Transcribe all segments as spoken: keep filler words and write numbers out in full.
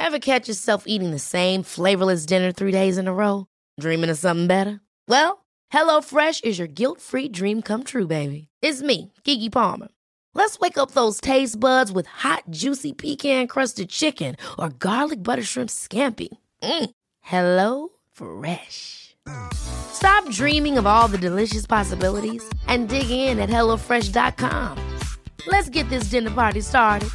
Ever catch yourself eating the same flavorless dinner three days in a row? Dreaming of something better? Well, HelloFresh is your guilt-free dream come true, baby. It's me, Keke Palmer. Let's wake up those taste buds with hot, juicy pecan-crusted chicken or garlic butter shrimp scampi. Mm. Hello Fresh. Stop dreaming of all the delicious possibilities and dig in at hello fresh dot com. Let's get this dinner party started.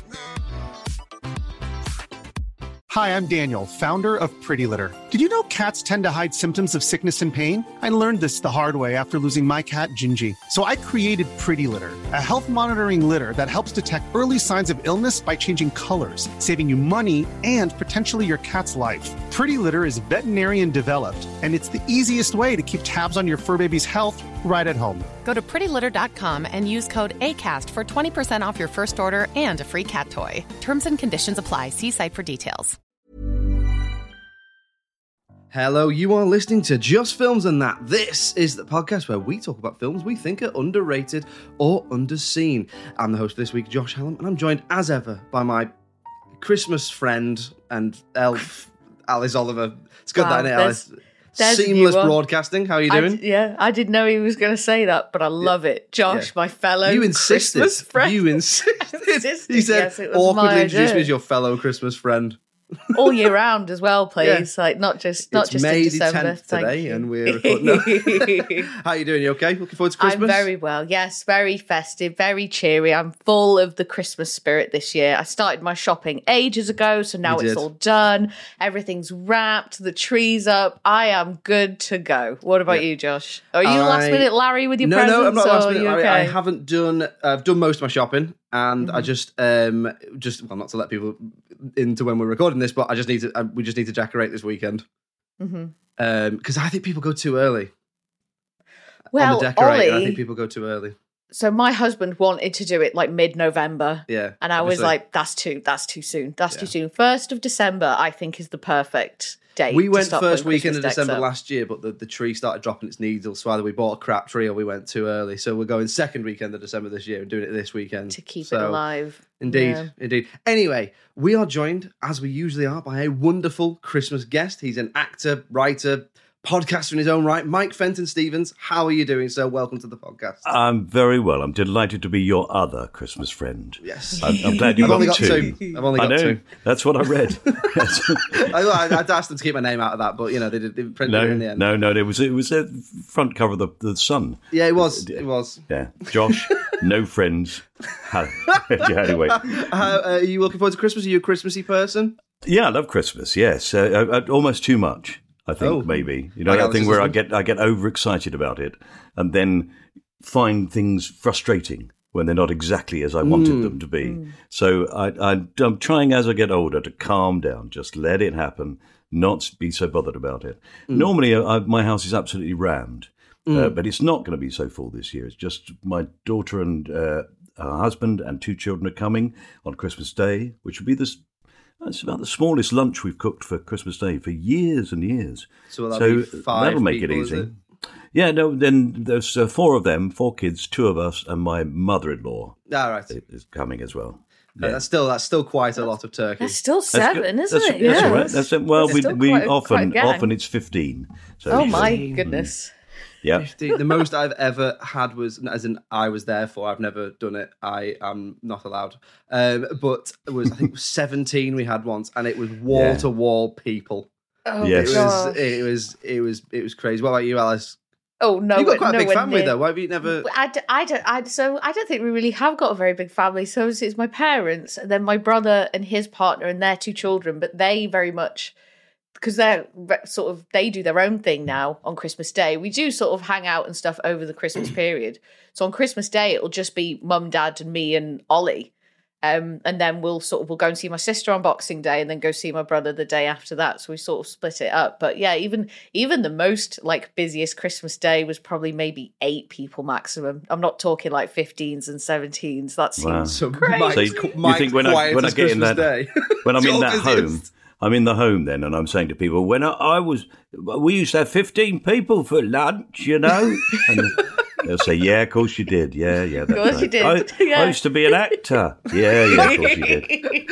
Hi, I'm Daniel, founder of Pretty Litter. Did you know cats tend to hide symptoms of sickness and pain? I learned this the hard way after losing my cat, Gingy. So I created Pretty Litter, a health monitoring litter that helps detect early signs of illness by changing colors, saving you money and potentially your cat's life. Pretty Litter is veterinarian developed, and it's the easiest way to keep tabs on your fur baby's health right at home. Go to pretty litter dot com and use code ACAST for twenty percent off your first order and a free cat toy. Terms and conditions apply. See site for details. Hello, you are listening to Just Films and That. This is the podcast where we talk about films we think are underrated or underseen. I'm the host for this week, Josh Hallam, and I'm joined as ever by my Christmas friend and elf, Alice Oliver. It's good, wow, that, isn't it, Alice? There's Seamless broadcasting. How are you doing? I d- yeah, I didn't know he was going to say that, but I love yeah. it. Josh, yeah. my fellow you insisted. Christmas friend. You insisted. insisted. He said, yes, it was awkwardly my introduce idea. me as your fellow Christmas friend. All year round as well, please. Yeah. Like not just not it's just May in December. the tenth Thank today, you. and we're recording. How are you doing? You okay? Looking forward to Christmas? I'm very well. Yes, very festive, very cheery. I'm full of the Christmas spirit this year. I started my shopping ages ago, so now you it's did. all done. Everything's wrapped. The tree's up. I am good to go. What about yeah. you, Josh? Are you I... last minute Larry with your no, presents? No, I'm not last minute. Okay? I, I haven't done. I've done most of my shopping. And Mm-hmm. I just, um, just well, not to let people into when we're recording this, but I just need to. Uh, we just need to decorate this weekend because Mm-hmm. um, I think people go too early. Well, on the decorating, Ollie, I think people go too early. So my husband wanted to do it like mid-November. Yeah, and I obviously. was like, "That's too. That's too soon. That's Yeah. too soon." First of December, I think, is the perfect date. We to went start first putting weekend of Christmas decks December up. last year, but the, the tree started dropping its needles. So either we bought a crap tree or we went too early. So we're going second weekend of December this year and doing it this weekend to keep so, it alive. Indeed, Yeah. indeed. Anyway, we are joined, as we usually are, by a wonderful Christmas guest. He's an actor, writer, podcaster in his own right, Mike Fenton Stevens. How are you doing, sir? Welcome to the podcast. I'm very well. I'm delighted to be your other Christmas friend. Yes. I'm, I'm glad you I've got only got two. two. I've only I got know. two. That's what I read. I, I'd asked them to keep my name out of that, but, you know, they, did, they printed no, it in the end. no, no. It was it was a front cover of the, the Sun. Yeah, it was. It was. Yeah. Josh, no friends. yeah, anyway. Uh, are you looking forward to Christmas? Are you a Christmassy person? Yeah, I love Christmas, yes. Uh, uh, almost too much. I think Oh. maybe you know Like that Alice's thing where I husband? get I get overexcited about it, and then find things frustrating when they're not exactly as I wanted them to be. So I, I, I'm trying as I get older to calm down, just let it happen, not be so bothered about it. Normally, I, my house is absolutely rammed, uh, but it's not going to be so full this year. It's just my daughter and uh, her husband and two children are coming on Christmas Day, which will be this. It's about the smallest lunch we've cooked for Christmas Day for years and years. So that'll be five that'll make people, it is easy. it? Yeah, no, then there's uh, four of them, four kids, two of us, and my mother-in-law All right. is coming as well. Uh, That's still that's still quite a lot of turkey. That's still That's seven, good. isn't that's, it? That's Yeah. all right. That's, well, That's we, still we quite a- quite a often gang. often it's fifteen. So Oh it's, my uh, goodness. Yeah. fifty The most I've ever had was, as in I was there for, I've never done it, I am not allowed. Um, but it was, I think it was seventeen we had once, and it was wall to wall people. Oh Yes. It gosh. was, it was, it was, it was crazy. What about you, Alice? Oh no, You've got quite a big nowhere family near. though. Why have you never? I, d- I don't. I so I don't think we really have got a very big family. So it's, it's my parents, and then my brother and his partner and their two children. But they very much because they're re- sort of they do their own thing now on Christmas Day. We do sort of hang out and stuff over the Christmas period. So on Christmas Day, it'll just be mum, dad, and me and Ollie. Um, and then we'll sort of we'll go and see my sister on Boxing Day, and then go see my brother the day after that. So we sort of split it up. But yeah, even even the most like busiest Christmas Day was probably maybe eight people maximum. I'm not talking like fifteens and seventeens. That seems Wow. So Crazy. Mike's, So you- you Mike's think when I- when I quietest get in Christmas that- day. When I'm It's in your that busiest. home, I'm in the home then, and I'm saying to people, when I, I was, we used to have fifteen people for lunch, you know. And They'll say, yeah, of course you did. Yeah, yeah, that's Of course right. you did. I, Yeah. I used to be an actor. Yeah, yeah, of course you did.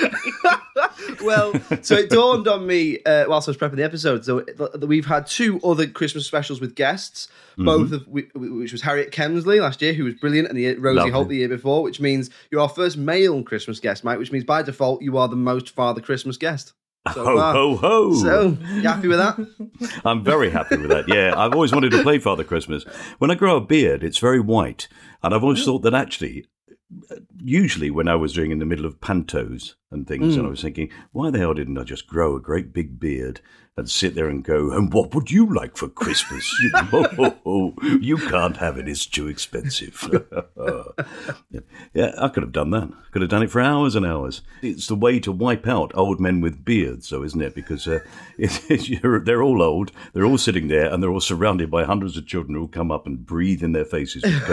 Well, so it dawned on me uh, whilst I was prepping the episode. So that we've had two other Christmas specials with guests, both Mm-hmm. of which, which was Harriet Kemsley last year, who was brilliant, and the Rosie Lovely. Holt the year before. Which means you're our first male Christmas guest, Mike. Which means by default you are the most Father Christmas guest. So Ho, far. ho, ho. So you happy with that? I'm very happy with that. Yeah, I've always wanted to play Father Christmas. When I grow a beard, it's very white. And I've always thought that actually, usually when I was doing in the middle of pantos and things, and I was thinking, why the hell didn't I just grow a great big beard and sit there and go, and what would you like for Christmas? You, oh, oh, oh, you can't have it, it's too expensive. Yeah, I could have done that. Could have done it for hours and hours. It's the way to wipe out old men with beards, though, isn't it? Because uh, it, it, you're, they're all old, they're all sitting there, and they're all surrounded by hundreds of children who come up and breathe in their faces with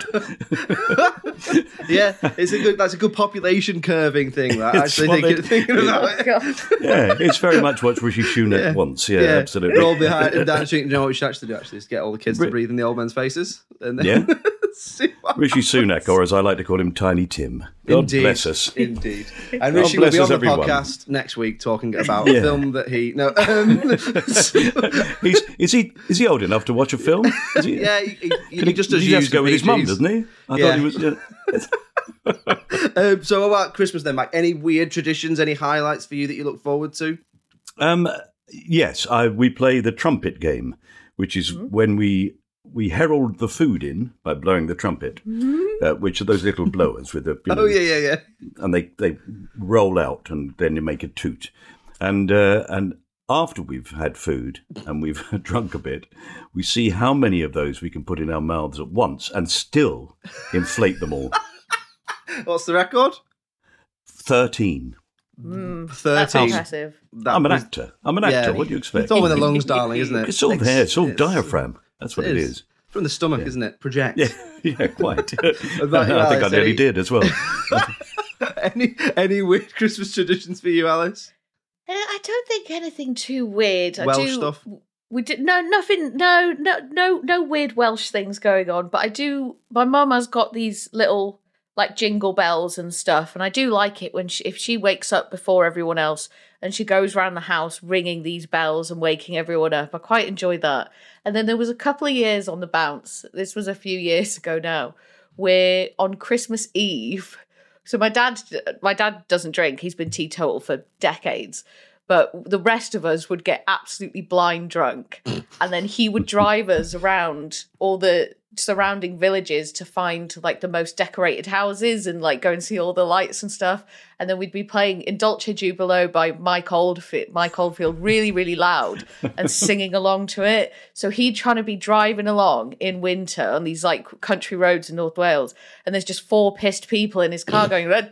COVID. Yeah, it's a good. That's a good population curving thing. That It's actually what thinking, they- thinking about it. God. Yeah, it's very much what Rishi Sunak Yeah. wants. Yeah, absolutely. Roll behind and down the street. You know what we should actually do? Actually, is get all the kids to Ri- breathe in the old men's faces. And then Yeah. see what Rishi Sunak, or as I like to call him, Tiny Tim. God Indeed. bless us. Indeed. And God Rishi will bless be on us, the everyone. podcast next week talking about Yeah. a film that he. No. Um, He's, is he is he old enough to watch a film? Is he, yeah, he, he, he Can he, just he does has use to go with his mum, P Gs. doesn't he? I Yeah. thought he was. Yeah. Um, so, what about Christmas then, Mike? Any weird traditions, any highlights for you that you look forward to? Um, yes, I, we play the trumpet game, which is when we we herald the food in by blowing the trumpet, uh, which are those little blowers with the. You know, Oh, yeah, yeah, yeah. and they, they roll out and then you make a toot. And uh, and after we've had food and we've drunk a bit, we see how many of those we can put in our mouths at once and still inflate them all. What's the record? thirteen. That's thirteen. impressive. That I'm an was- actor. I'm an actor. Yeah, What do you expect? It's all in the lungs, darling, isn't it? It's all there. It's all It's- diaphragm. That's what it is. From the stomach, isn't it? Project. Yeah, yeah, quite. about you, I think I Alice? nearly Any- did as well. any any weird Christmas traditions for you, Alice? Uh, I don't think anything too weird. I Welsh do, stuff? We did no nothing. No no no no weird Welsh things going on. But I do. My mum has got these little like jingle bells and stuff, and I do like it when she, if she wakes up before everyone else and she goes around the house ringing these bells and waking everyone up. I quite enjoy that. And then there was a couple of years on the bounce. This was a few years ago now, where on Christmas Eve. So my dad, my dad doesn't drink. He's been teetotal for decades. But the rest of us would get absolutely blind drunk. And then he would drive us around all the surrounding villages to find like the most decorated houses and like go and see all the lights and stuff. And then we'd be playing In Dulce Jubilo by Mike Oldfield, Mike Oldfield really, really loud and singing along to it. So he'd trying to be driving along in winter on these like country roads in North Wales. And there's just four pissed people in his car going, I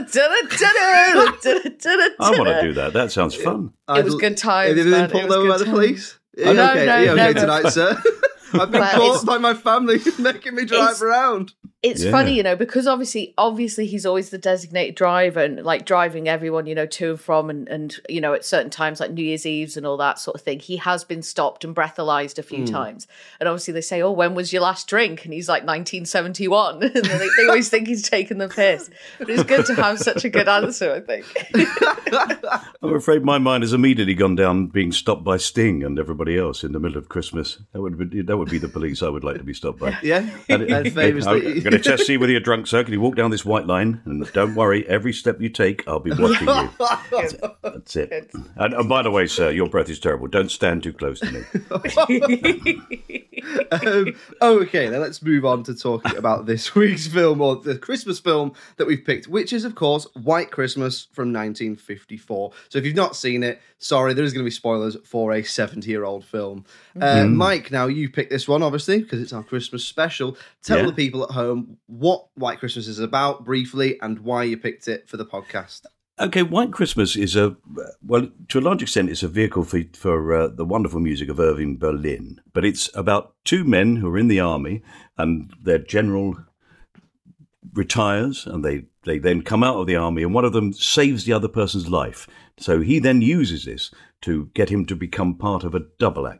I want to do that. That sounds fun. It was good times, Have you man. been It pulled was over good by the times. police? Are Oh, you no, okay? no, Are you okay no, no. tonight, sir? I've been But caught it's- by my family making me drive It's- around. It's Yeah. funny, you know, because obviously, obviously he's always the designated driver and like driving everyone, you know, to and from and, and, you know, at certain times like New Year's Eves and all that sort of thing. He has been stopped and breathalyzed a few times. And obviously they say, oh, when was your last drink? And he's like nineteen seventy-one. And they, they always think he's taking the piss. But it's good to have such a good answer, I think. I'm afraid my mind has immediately gone down being stopped by Sting and everybody else in the middle of Christmas. That would be, that would be the police I would like to be stopped by. Yeah. And, And famously- I'm going to test you whether you're drunk, sir. Can you walk down this white line? And don't worry, every step you take, I'll be watching you. That's it. That's it. And, and by the way, sir, your breath is terrible. Don't stand too close to me. um, okay, then let's move on to talking about this week's film, or the Christmas film that we've picked, which is, of course, White Christmas from nineteen fifty-four. So if you've not seen it, sorry, there is going to be spoilers for a seventy-year-old film. Uh, Mike, now you picked this one, obviously, because it's our Christmas special. Tell Yeah. the people at home what White Christmas is about, briefly, and why you picked it for the podcast. Okay, White Christmas is a, well, to a large extent, it's a vehicle for, for uh, the wonderful music of Irving Berlin. But it's about two men who are in the army and their general retires and they, they then come out of the army and one of them saves the other person's life. So he then uses this to get him to become part of a double act.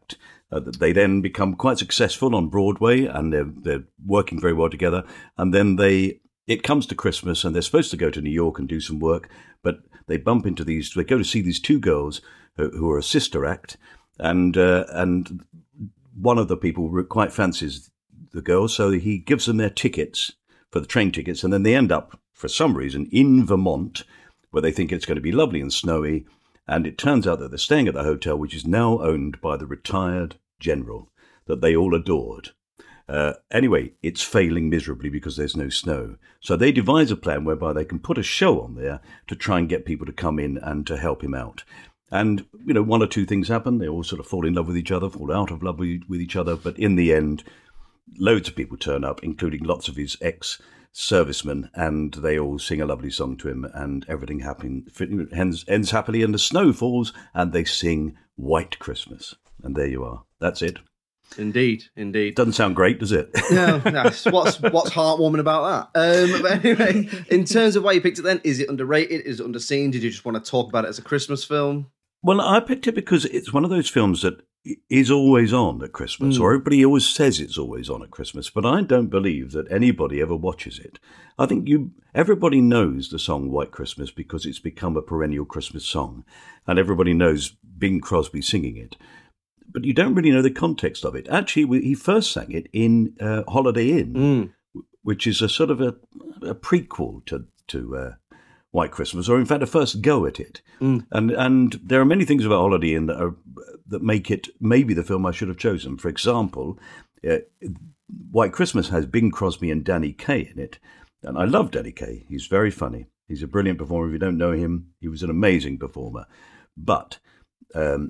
Uh, they then become quite successful on Broadway, and they're they're working very well together. And then they it comes to Christmas, and they're supposed to go to New York and do some work, but they bump into these. They go to see these two girls who, who are a sister act, and uh, and one of the people quite fancies the girls, so he gives them their tickets for the train tickets, and then they end up for some reason in Vermont, where they think it's going to be lovely and snowy. And it turns out that they're staying at the hotel, which is now owned by the retired general that they all adored. Uh, anyway, it's failing miserably because there's no snow. So they devise a plan whereby they can put a show on there to try and get people to come in and to help him out. And, you know, one or two things happen. They all sort of fall in love with each other, fall out of love with, with each other. But in the end, loads of people turn up, including lots of his ex servicemen, and they all sing a lovely song to him, and everything happen, ends, ends happily, and the snow falls, and they sing White Christmas. And there you are. That's it. Indeed, indeed. Doesn't sound great, does it? No, no. What's, what's heartwarming about that? Um, but anyway, in terms of why you picked it then, is it underrated? Is it underseen? Did you just want to talk about it as a Christmas film? Well, I picked it because it's one of those films that is always on at Christmas, mm. or everybody always says it's always on at Christmas, but I don't believe that anybody ever watches it. I think you, everybody knows the song White Christmas because it's become a perennial Christmas song, and everybody knows Bing Crosby singing it. But you don't really know the context of it. Actually, he first sang it in uh, Holiday Inn, mm. which is a sort of a, a prequel to, to uh, White Christmas, or in fact a first go at it. Mm. And and there are many things about Holiday Inn that are that make it maybe the film I should have chosen. For example, uh, White Christmas has Bing Crosby and Danny Kaye in it, and I love Danny Kaye. He's very funny. He's a brilliant performer. If you don't know him, he was an amazing performer. But um,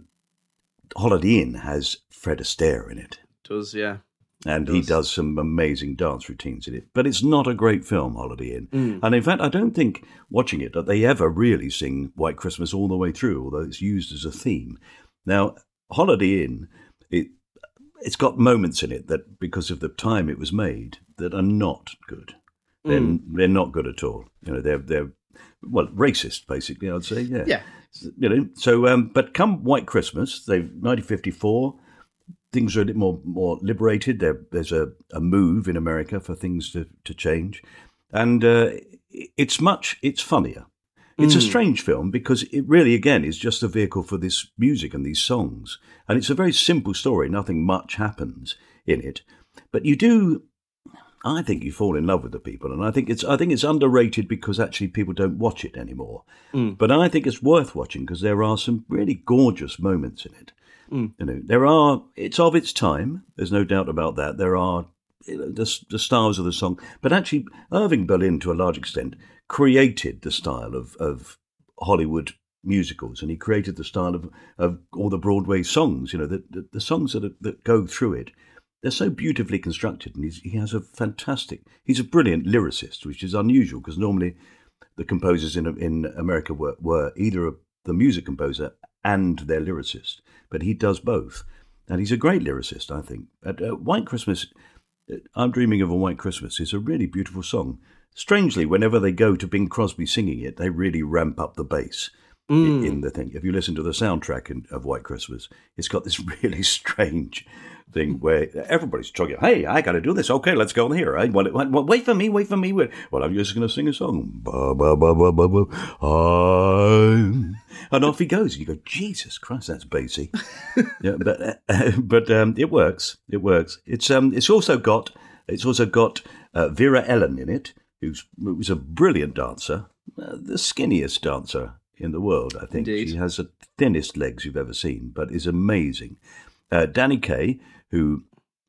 Holiday Inn has Fred Astaire in it. It does, yeah. And he does some amazing dance routines in it. But it's not a great film, Holiday Inn. Mm. And in fact, I don't think, watching it, that they ever really sing White Christmas all the way through, although it's used as a theme. Now, Holiday Inn, it, it's got moments in it that, because of the time it was made, that are not good. They're, mm. they're not good at all. You know, they're, they're well, racist, basically, I'd say. Yeah. Yeah. You know, so, um, but come White Christmas, they've nineteen fifty-four, things are a little more, more liberated. There, there's a, a move in America for things to, to change. And uh, it's much, it's funnier. It's mm. a strange film because it really, again, is just a vehicle for this music and these songs. And it's a very simple story. Nothing much happens in it. But you do, I think you fall in love with the people. And I think it's I think it's underrated because actually people don't watch it anymore. Mm. But I think it's worth watching because there are some really gorgeous moments in it. Mm. You know, there are. It's of its time. There's no doubt about that. There are you know, the, the stars of the song, but actually, Irving Berlin, to a large extent, created the style of, of Hollywood musicals, and he created the style of, of all the Broadway songs. You know, the the, the songs that are, that go through it. They're so beautifully constructed, and he's, he has a fantastic. He's a brilliant lyricist, which is unusual because normally the composers in in America were, were either a, the music composer and their lyricist. But he does both. And he's a great lyricist, I think. At, uh, White Christmas, I'm Dreaming of a White Christmas, is a really beautiful song. Strangely, whenever they go to Bing Crosby singing it, they really ramp up the bass mm. in, in the thing. If you listen to the soundtrack in, of White Christmas, it's got this really strange thing where everybody's talking, hey, I got to do this. Okay, let's go here. I, wait, wait for me, wait for me. Well, I'm just going to sing a song. Ba, ba, ba, ba, ba, ba. I'm... And off he goes. You go, Jesus Christ, that's bassy. yeah, but uh, but um, it works. It works. It's um, it's also got it's also got uh, Vera Ellen in it, who's who's a brilliant dancer, uh, the skinniest dancer in the world. I think Indeed. She has the thinnest legs you've ever seen, but is amazing. Uh, Danny Kaye, who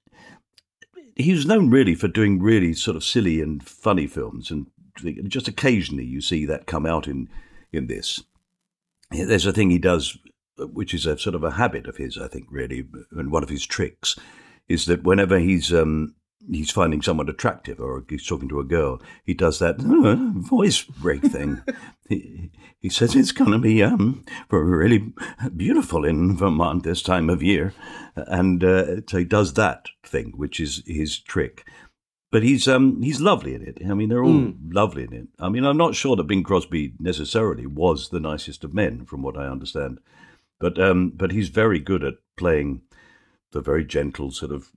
he was known really for doing really sort of silly and funny films, and just occasionally you see that come out in in this. There's a thing he does, which is a sort of a habit of his, I think, really, and one of his tricks is that whenever he's um, he's finding someone attractive or he's talking to a girl, he does that uh, voice break thing. he, he says it's going to be um, really beautiful in Vermont this time of year, and uh, so he does that thing, which is his trick. But he's um he's lovely in it. I mean, they're all mm. lovely in it. I mean, I'm not sure that Bing Crosby necessarily was the nicest of men, from what I understand. But um, but he's very good at playing the very gentle sort of.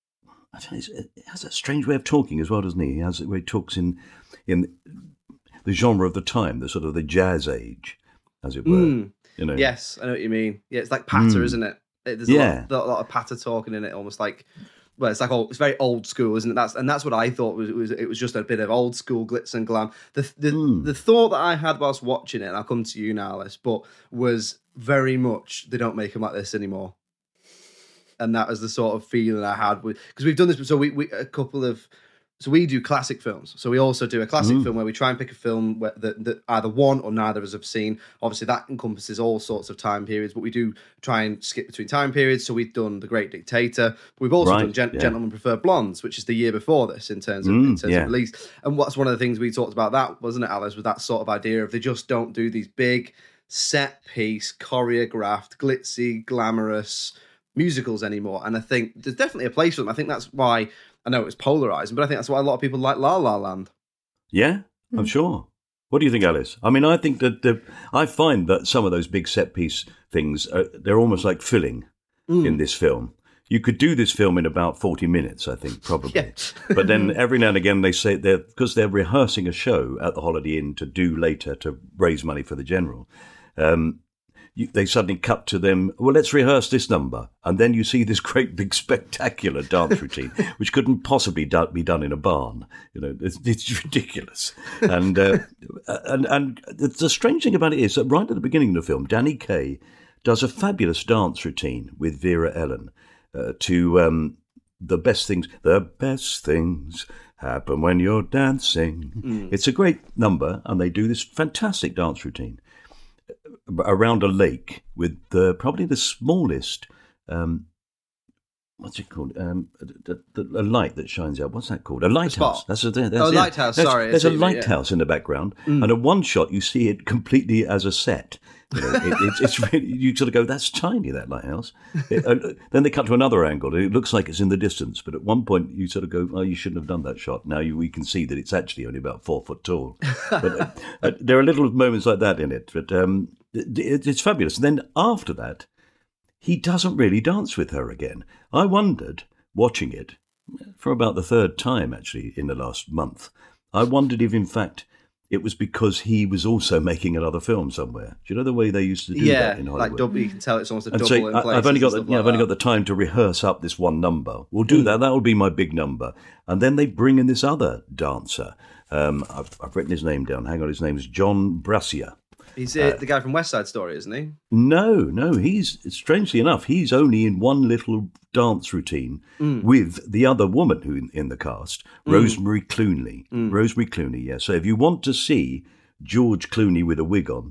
I don't know, it has a strange way of talking as well, doesn't he? He has it where he talks in in the genre of the time, the sort of the jazz age, as it were. Mm. You know. Yes, I know what you mean. Yeah, it's like patter, mm. isn't it? There's a, yeah. lot, a lot of patter talking in it, almost like. Well, it's like old, it's very old school, isn't it? That's and that's what I thought was it was it was just a bit of old school glitz and glam. The the, mm. the thought that I had whilst watching it, and I'll come to you now, Alice, but was very much they don't make them like this anymore. And that was the sort of feeling I had with because we've done this. So we, we a couple of so we do classic films. So we also do a classic mm. film where we try and pick a film where, that, that either one or neither of us have seen. Obviously, that encompasses all sorts of time periods, but we do try and skip between time periods. So we've done The Great Dictator. We've also right, done Gen- yeah. Gentlemen Prefer Blondes, which is the year before this in terms of, mm, in terms yeah. of release. And what's one of the things we talked about that, wasn't it, Alice, was that sort of idea of they just don't do these big set piece, choreographed, glitzy, glamorous musicals anymore. And I think there's definitely a place for them. I think that's why, I know it's polarizing, but I think that's why a lot of people like La La Land. Yeah, I'm mm. sure. What do you think, Alice? I mean, I think that the, I find that some of those big set piece things, are, they're almost like filling mm. in this film. You could do this film in about forty minutes, I think, probably. Yeah. But then every now and again they say, they're because they're rehearsing a show at the Holiday Inn to do later to raise money for the General. Um, You, they suddenly cut to them, well, let's rehearse this number. And then you see this great big spectacular dance routine, which couldn't possibly do, be done in a barn. You know, it's, it's ridiculous. And, uh, and and the strange thing about it is that right at the beginning of the film, Danny Kaye does a fabulous dance routine with Vera Ellen uh, to um, the best things, the best things happen when you're dancing. Mm. It's a great number, and they do this fantastic dance routine around a lake with the, probably the smallest, um, what's it called? Um, the, the, a light that shines out. What's that called? A lighthouse. That's a, that's, oh, yeah. lighthouse. That's, sorry, there's a lighthouse yeah. in the background, mm. and at one shot you see it completely as a set. You know, it, it's, it's really, you sort of go, that's tiny, that lighthouse. It, uh, then they cut to another angle. It looks like it's in the distance, but at one point you sort of go, oh, you shouldn't have done that shot. Now you, we can see that it's actually only about four foot tall. But uh, uh, there are little moments like that in it. But um, it, it's fabulous. And then after that, he doesn't really dance with her again. I wondered, watching it, for about the third time actually in the last month, I wondered if in fact it was because he was also making another film somewhere. Do you know the way they used to do yeah, that in Hollywood? Yeah, like double, you can tell it's almost a and double so in place. I've only got the, like yeah, I've only that. got the time to rehearse up this one number. We'll do mm. that. That will be my big number. And then they bring in this other dancer. Um, I've, I've written his name down. Hang on, his name is John Brassia. He's uh, the guy from West Side Story, isn't he? No, no. He's, strangely enough, he's only in one little dance routine mm. with the other woman who in, in the cast, mm. Rosemary Clooney. Mm. Rosemary Clooney, yeah. So if you want to see George Clooney with a wig on,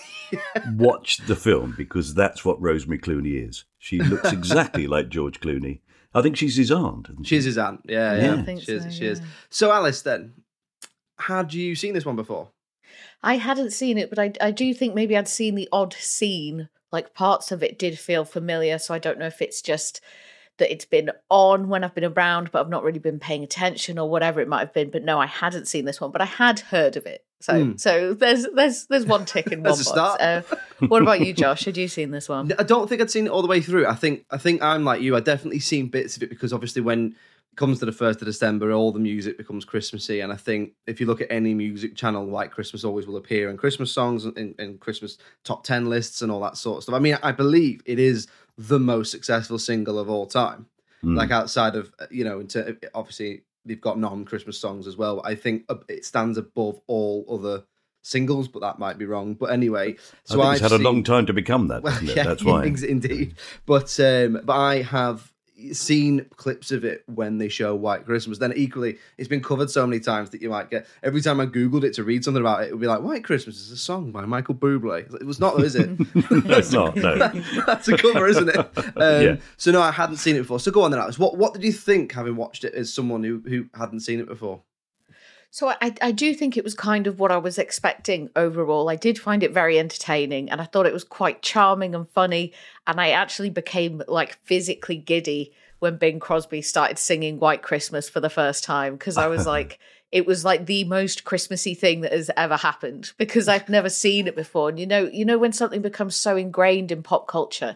watch the film, because that's what Rosemary Clooney is. She looks exactly like George Clooney. I think she's his aunt. Isn't she? She's his aunt, yeah, yeah. yeah. I think she is, so, she yeah. is. So, Alice, then, had you seen this one before? I hadn't seen it, but I, I do think maybe I'd seen the odd scene. Like parts of it did feel familiar, so I don't know if it's just that it's been on when I've been around, but I've not really been paying attention or whatever it might have been. But no, I hadn't seen this one, but I had heard of it. So mm. so there's there's there's one tick in one box. Uh, what about you, Josh? Had you seen this one? I don't think I'd seen it all the way through. I think I think I'm like you. I definitely seen bits of it because obviously when comes to the first of December, all the music becomes Christmassy, and I think if you look at any music channel, White Christmas always will appear in Christmas songs and, and Christmas top ten lists and all that sort of stuff. I mean, I believe it is the most successful single of all time. Mm. Like outside of, you know, into, obviously they've got non-Christmas songs as well. I think it stands above all other singles, but that might be wrong. But anyway, so I think it's I've had seen, a long time to become that. Well, Isn't it? yeah, That's why, indeed. But um, but I have seen clips of it when they show White Christmas. Then equally, it's been covered so many times that you might get, every time I googled it to read something about it, it would be like, White Christmas is a song by Michael Bublé. It was not, is it? No, it's not. No, that, that's a cover, isn't it? Um, yeah. So no, I hadn't seen it before. So go on then, Alex. What what did you think, having watched it as someone who who hadn't seen it before? So I, I do think it was kind of what I was expecting overall. I did find it very entertaining, and I thought it was quite charming and funny. And I actually became like physically giddy when Bing Crosby started singing White Christmas for the first time, because I was like, it was like the most Christmassy thing that has ever happened, because I've never seen it before. And you know, you know when something becomes so ingrained in pop culture,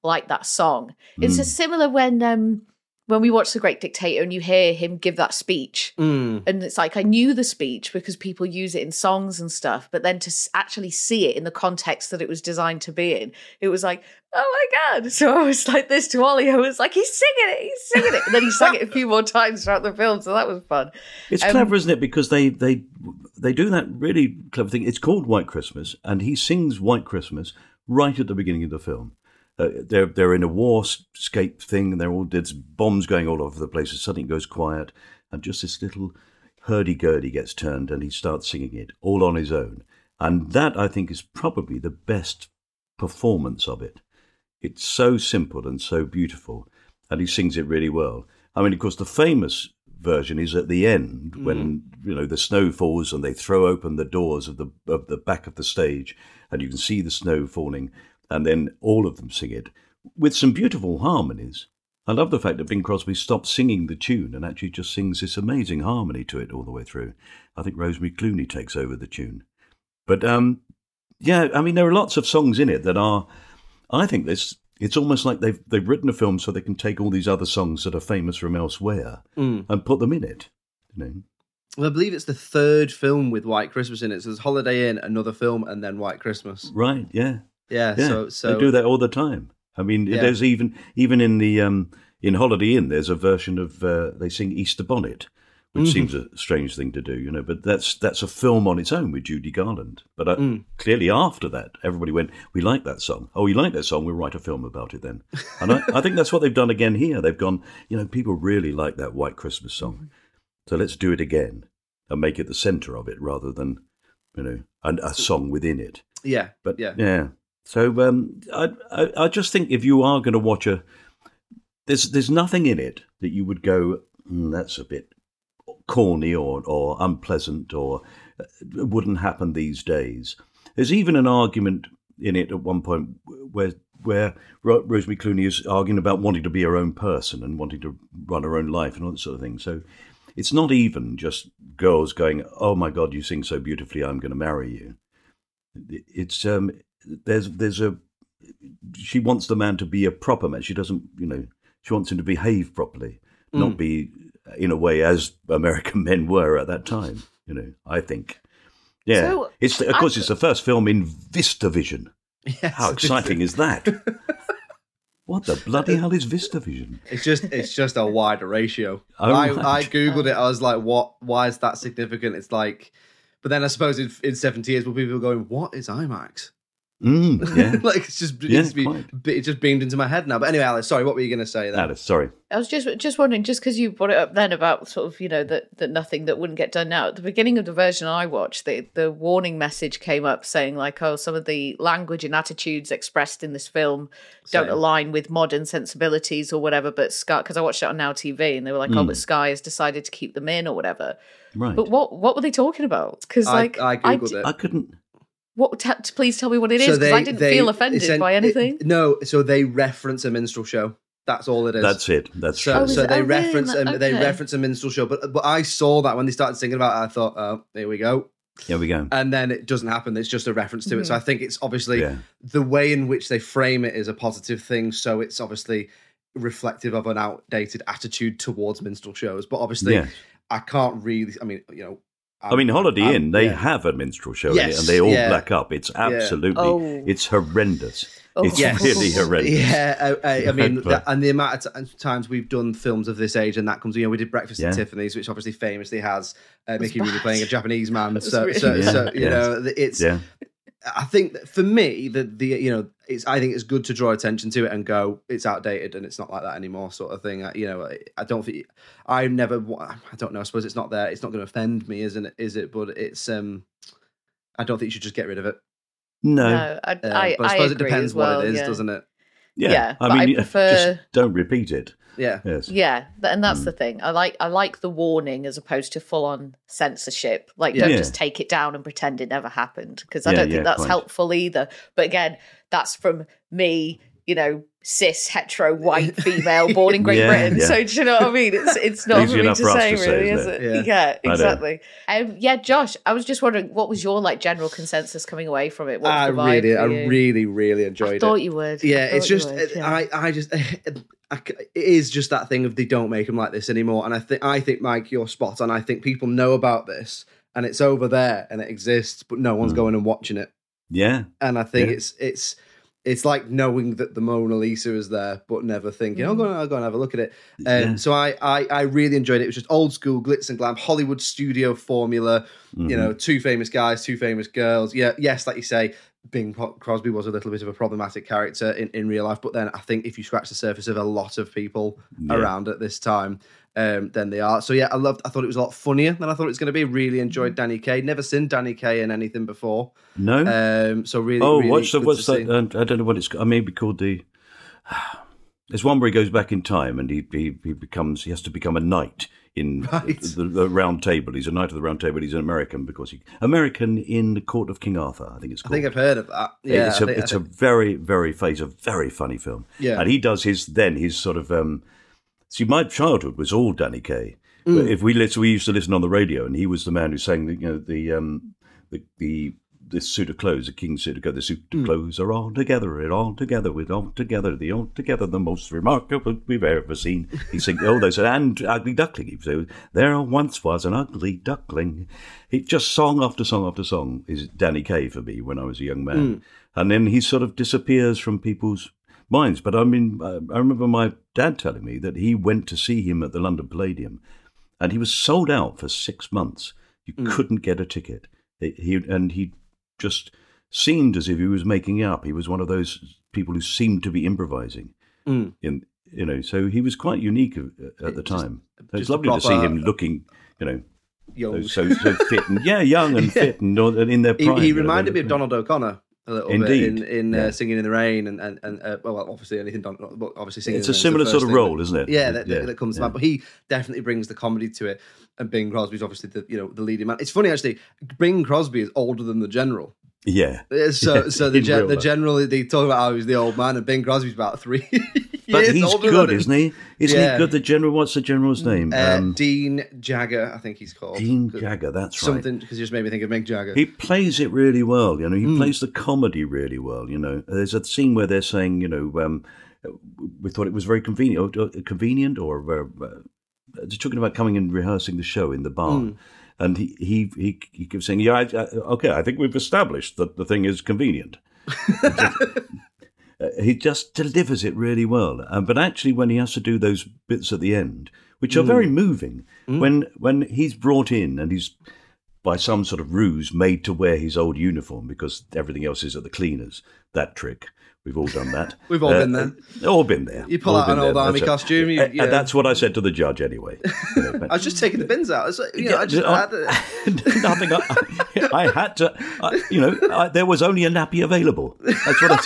like that song. It's a similar when um, when we watch The Great Dictator and you hear him give that speech. Mm. And it's like, I knew the speech because people use it in songs and stuff, but then to s- actually see it in the context that it was designed to be in, it was like, oh my God. So I was like this to Ollie. I was like, he's singing it, he's singing it. And then he sang it a few more times throughout the film, so that was fun. It's Um, clever, isn't it? Because they, they they do that really clever thing. It's called White Christmas, and he sings White Christmas right at the beginning of the film. Uh, they're they're in a warscape thing, and they're all there's bombs going all over the place. And suddenly it goes quiet, and just this little hurdy-gurdy gets turned, and he starts singing it all on his own. And that, I think, is probably the best performance of it. It's so simple and so beautiful, and he sings it really well. I mean, of course, the famous version is at the end when you know the snow falls and they throw open the doors of the of the back of the stage, and you can see the snow falling, and then all of them sing it with some beautiful harmonies. I love the fact that Bing Crosby stopped singing the tune and actually just sings this amazing harmony to it all the way through. I think Rosemary Clooney takes over the tune. But, um, yeah, I mean, there are lots of songs in it that are, I think this, it's almost like they've they've written a film so they can take all these other songs that are famous from elsewhere Mm. and put them in it. You know? Well, I believe it's the third film with White Christmas in it. So there's Holiday Inn, another film, and then White Christmas. Right, yeah. Yeah, Yeah, so, so they do that all the time. I mean, Yeah. there's even even in the um, in Holiday Inn, there's a version of uh, they sing Easter Bonnet, which Mhm. seems a strange thing to do, you know. But that's that's a film on its own with Judy Garland. But uh, Mm. clearly after that, everybody went, "We like that song. Oh, we like that song. We'll write a film about it then." And I, I think that's what they've done again here. They've gone, you know, people really like that White Christmas song, so let's do it again and make it the centre of it rather than, you know, and a song within it. yeah, But yeah. yeah, so um, I, I I just think if you are going to watch a, there's there's nothing in it that you would go, mm, that's a bit corny or or unpleasant or it wouldn't happen these days. There's even an argument in it at one point where where Ro- Rosemary Clooney is arguing about wanting to be her own person and wanting to run her own life and all that sort of thing. So it's not even just girls going, "Oh my God, you sing so beautifully, I'm going to marry you." It's um, there's there's a she wants the man to be a proper man. She doesn't, you know, she wants him to behave properly, Mm. not be in a way as American men were at that time. You know, I think. Yeah, So, it's of course I- it's the first film in VistaVision. Yes. How exciting is that? What the bloody hell is VistaVision? It's just it's just a wider ratio. Oh, I, right. I googled it. I was like, "What? Why is that significant?" It's like, but then I suppose in, in seventy years, will people going, "What is IMAX?" Mm, yeah, like it's just Yeah, it's, be, quite. it just beamed into my head now. But anyway, Alice, sorry, what were you going to say then? Alice, sorry. I was just just wondering, just because you brought it up then about sort of, you know, that, that nothing that wouldn't get done now. At the beginning of the version I watched, the, the warning message came up saying like, oh, some of the language and attitudes expressed in this film don't Same. align with modern sensibilities or whatever. But Sky, because I watched it on Now T V and they were like, oh, Mm. but Sky has decided to keep them in or whatever. Right. But what what were they talking about? Because I, like, I googled d- it. I couldn't. what? T- please tell me what it is, So because they- I didn't they- feel offended essen- by anything. it- no, so they reference a minstrel show. That's all it is. That's it. That's So, true. Oh, is so it? they Oh, really? reference a, they Okay. reference a minstrel show, but but I saw that when they started singing about it, I thought, oh, here we go, Here we go. and then it doesn't happen. It's just a reference to it. So I think it's obviously Yeah. the way in which they frame it is a positive thing. So it's obviously reflective of an outdated attitude towards minstrel shows. But obviously, Yes. I can't really. I mean, you know, I mean, Holiday I'm- Inn, they yeah. have a minstrel show in it, Yes, and they all yeah. black up. It's absolutely, Oh. it's horrendous. Oh. It's Yes. really horrendous. Yeah, I, I, I mean, But- that, and the amount of t- times we've done films of this age, and that comes, you know, we did Breakfast Yeah. at Tiffany's, which obviously famously has uh, Mickey Rooney bad. playing a Japanese man. was So, really so, bad. so you Yeah. know, it's. Yeah. I think that for me, that the you know, it's. I think it's good to draw attention to it and go, it's outdated and it's not like that anymore, sort of thing. I, you know, I, I don't think I never. wa- I don't know. I suppose it's not there. It's not going to offend me, isn't it? Is it? But it's. um I don't think you should just get rid of it. No. No, I, Uh, I, but I suppose it agree depends as well, what it is, yeah. doesn't it? Yeah. Yeah, I but I mean, prefer- just don't repeat it. Yeah. Yes. Yeah, th- and Hmm. that's the thing. I like I like the warning as opposed to full on censorship. Like, Yeah. don't Yeah. just take it down and pretend it never happened, because I Yeah, don't yeah, think that's quite. helpful either. But again, that's from me you know, cis, hetero, white female born in Great Yeah, Britain. yeah. So do you know what I mean? It's it's not Easy for me enough to for us say, to say, really, isn't is it? it? Yeah. Yeah, exactly. Um, yeah, Josh, I was just wondering, what was your like general consensus coming away from it? What was I the vibe really, for I you? really, really enjoyed I it. thought you would. I Yeah, thought it's you just would, yeah. I, I just I, it is just that thing of they don't make them like this anymore. And I think I think Mike, you're spot on. I think people know about this and it's over there and it exists, but no one's Mm. going and watching it. Yeah. And I think Yeah. it's it's it's like knowing that the Mona Lisa is there, but never thinking, "Oh, go on, I'll go and have a look at it." Um, Yeah. So I, I I really enjoyed it. It was just old school glitz and glam, Hollywood studio formula. Mm-hmm. You know, two famous guys, two famous girls. Yeah, yes, like you say, Bing Crosby was a little bit of a problematic character in, in real life, but then I think if you scratch the surface of a lot of people Yeah. around at this time, um, then they are. So yeah, I loved. I thought it was a lot funnier than I thought it was going to be. Really enjoyed Danny Kaye. Never seen Danny Kaye in anything before. No. Um, so really, oh, really what's the, good what's to that? see. Uh, I don't know what it's. I maybe called the. There's one where he goes back in time and he he, he becomes he has to become a knight in Right. the, the Round Table. He's a knight of the Round Table. He's an American because he American in the court of King Arthur. I think it's I called. think I've heard of that. Yeah, it's I a think- I it's a think- very very it's a very funny film. Yeah. and he does his then his sort of um. See, my childhood was all Danny Kaye. Mm. But if we listen, we used to listen on the radio, and he was the man who sang the you know the um the the. This suit of clothes, the king's suit of clothes, the suit of Mm. clothes are all together, it all together, with all together, the all together, the most remarkable we've ever seen. He sings all those, and Ugly Duckling. He said, there once was an ugly duckling. He just song after song after song is Danny Kaye for me when I was a young man, Mm. and then he sort of disappears from people's minds. But I mean, I I remember my dad telling me that he went to see him at the London Palladium, and he was sold out for six months. You Mm. couldn't get a ticket. He and he. just seemed as if he was making it up. He was one of those people who seemed to be improvising. Mm. In you know, so he was quite unique at, at the Just- time. So it's just a lovely to see proper- him looking, you know, Young. so so fit and yeah, young and Yeah. fit and all- and in their He, prime. he you know, reminded me they're- of Donald O'Connor a little Indeed. bit in, in Yeah. uh, Singing in the Rain and and, and uh, well, obviously anything. Don, but obviously, Singing It's in a the Rain is the similar first sort of thing role, that- isn't it? Yeah, that, Yeah, that comes to yeah. mind. But he definitely brings the comedy to it, and Bing Crosby's obviously the you know the leading man. It's funny actually. Bing Crosby is older than the general. Yeah. Uh, So, Yeah, so the in gen- real the life. general they talk about how he's the old man, and Bing Crosby's about three But years he's older good, than him. isn't he? Isn't Yeah. he good? The general. What's the general's name? Uh, Um, Dean Jagger, I think he's called. Dean Good- Jagger. That's right. Something because you just made me think of Mick Jagger. He plays it really well, you know. He Mm. plays the comedy really well, you know. There's a scene where they're saying, you know, um, we thought it was very convenient, or, convenient, or uh, they're talking about coming and rehearsing the show in the bar, Mm. and he he he, he keeps saying, "Yeah, I, I, okay, I think we've established that the thing is convenient." Uh, he just delivers it really well, um, but actually, when he has to do those bits at the end, which are Mm. very moving, when when he's brought in and he's by some sort of ruse made to wear his old uniform because everything else is at the cleaners. That trick. We've all done that. We've all Uh, been there. uh, All been there. You pull All out been an old there. army That's it. costume, you- Uh, yeah. And that's what I said to the judge anyway. You know, but- I was just taking the bins out. It's like, you know, I just Yeah, had to- nothing. I, I had to. I, you know, I, there was only a nappy available. That's what I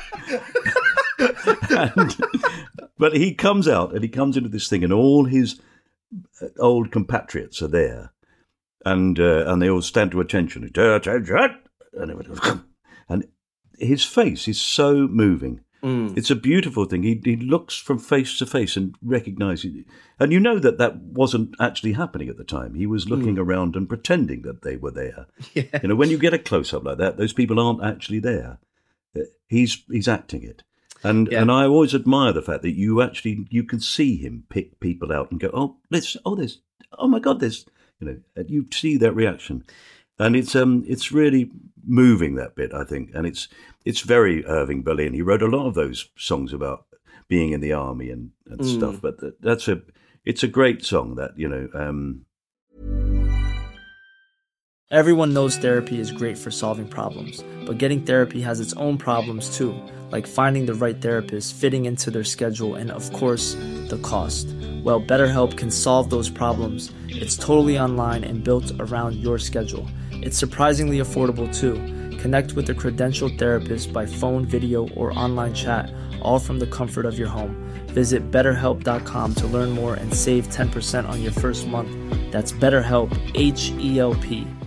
said. And, but he comes out and he comes into this thing, and all his old compatriots are there, and uh, and they all stand to attention. And, everyone- and his face is so moving. Mm. It's a beautiful thing. He he looks from face to face and recognises it. And you know that that wasn't actually happening at the time. He was looking around and pretending that they were there. Yeah. You know, when you get a close-up like that, those people aren't actually there. Uh, He's he's acting it. And Yeah. and I always admire the fact that you actually, you can see him pick people out and go, oh, let's, oh, there's, oh my God, there's, you know, and you see that reaction. And it's um it's really moving, that bit, I think, and it's it's very Irving Berlin. He wrote a lot of those songs about being in the army and, and Mm. stuff. But th- that's a it's a great song that you know. Um, Everyone knows therapy is great for solving problems, but getting therapy has its own problems too, like finding the right therapist, fitting into their schedule, and of course, the cost. Well, BetterHelp can solve those problems. It's totally online and built around your schedule. It's surprisingly affordable too. Connect with a credentialed therapist by phone, video, or online chat, all from the comfort of your home. Visit better help dot com to learn more and save ten percent on your first month. That's BetterHelp, H E L P.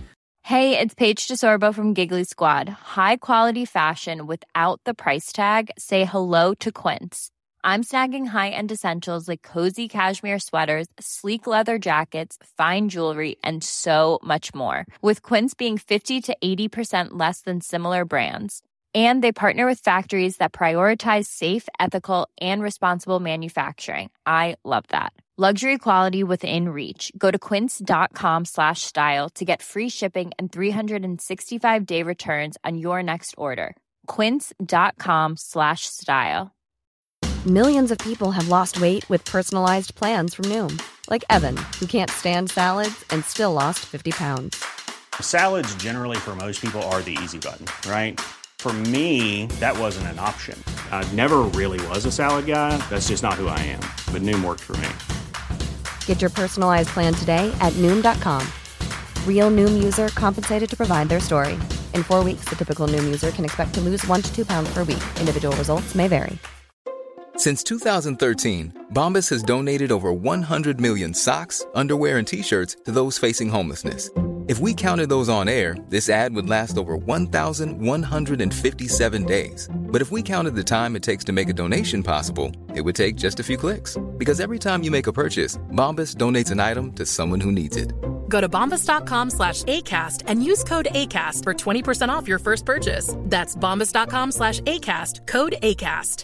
Hey, it's Paige DeSorbo from Giggly Squad. High quality fashion without the price tag. Say hello to Quince. I'm snagging high-end essentials like cozy cashmere sweaters, sleek leather jackets, fine jewelry, and so much more. With Quince being fifty to eighty percent less than similar brands. And they partner with factories that prioritize safe, ethical, and responsible manufacturing. I love that. Luxury quality within reach. Go to quince.com slash style to get free shipping and three sixty-five day returns on your next order. Quince.com slash style. Millions of people have lost weight with personalized plans from Noom. Like Evan, who can't stand salads and still lost fifty pounds. Salads generally for most people are the easy button, right? For me, that wasn't an option. I never really was a salad guy. That's just not who I am. But Noom worked for me. Get your personalized plan today at Noom dot com. Real Noom user compensated to provide their story. In four weeks, the typical Noom user can expect to lose one to two pounds per week. Individual results may vary. Since two thousand thirteen, Bombas has donated over one hundred million socks, underwear, and T-shirts to those facing homelessness. If we counted those on air, this ad would last over one thousand one hundred fifty-seven days. But if we counted the time it takes to make a donation possible, it would take just a few clicks. Because every time you make a purchase, Bombas donates an item to someone who needs it. Go to bombas.com slash ACAST and use code ACAST for twenty percent off your first purchase. That's bombas.com slash ACAST, code ACAST.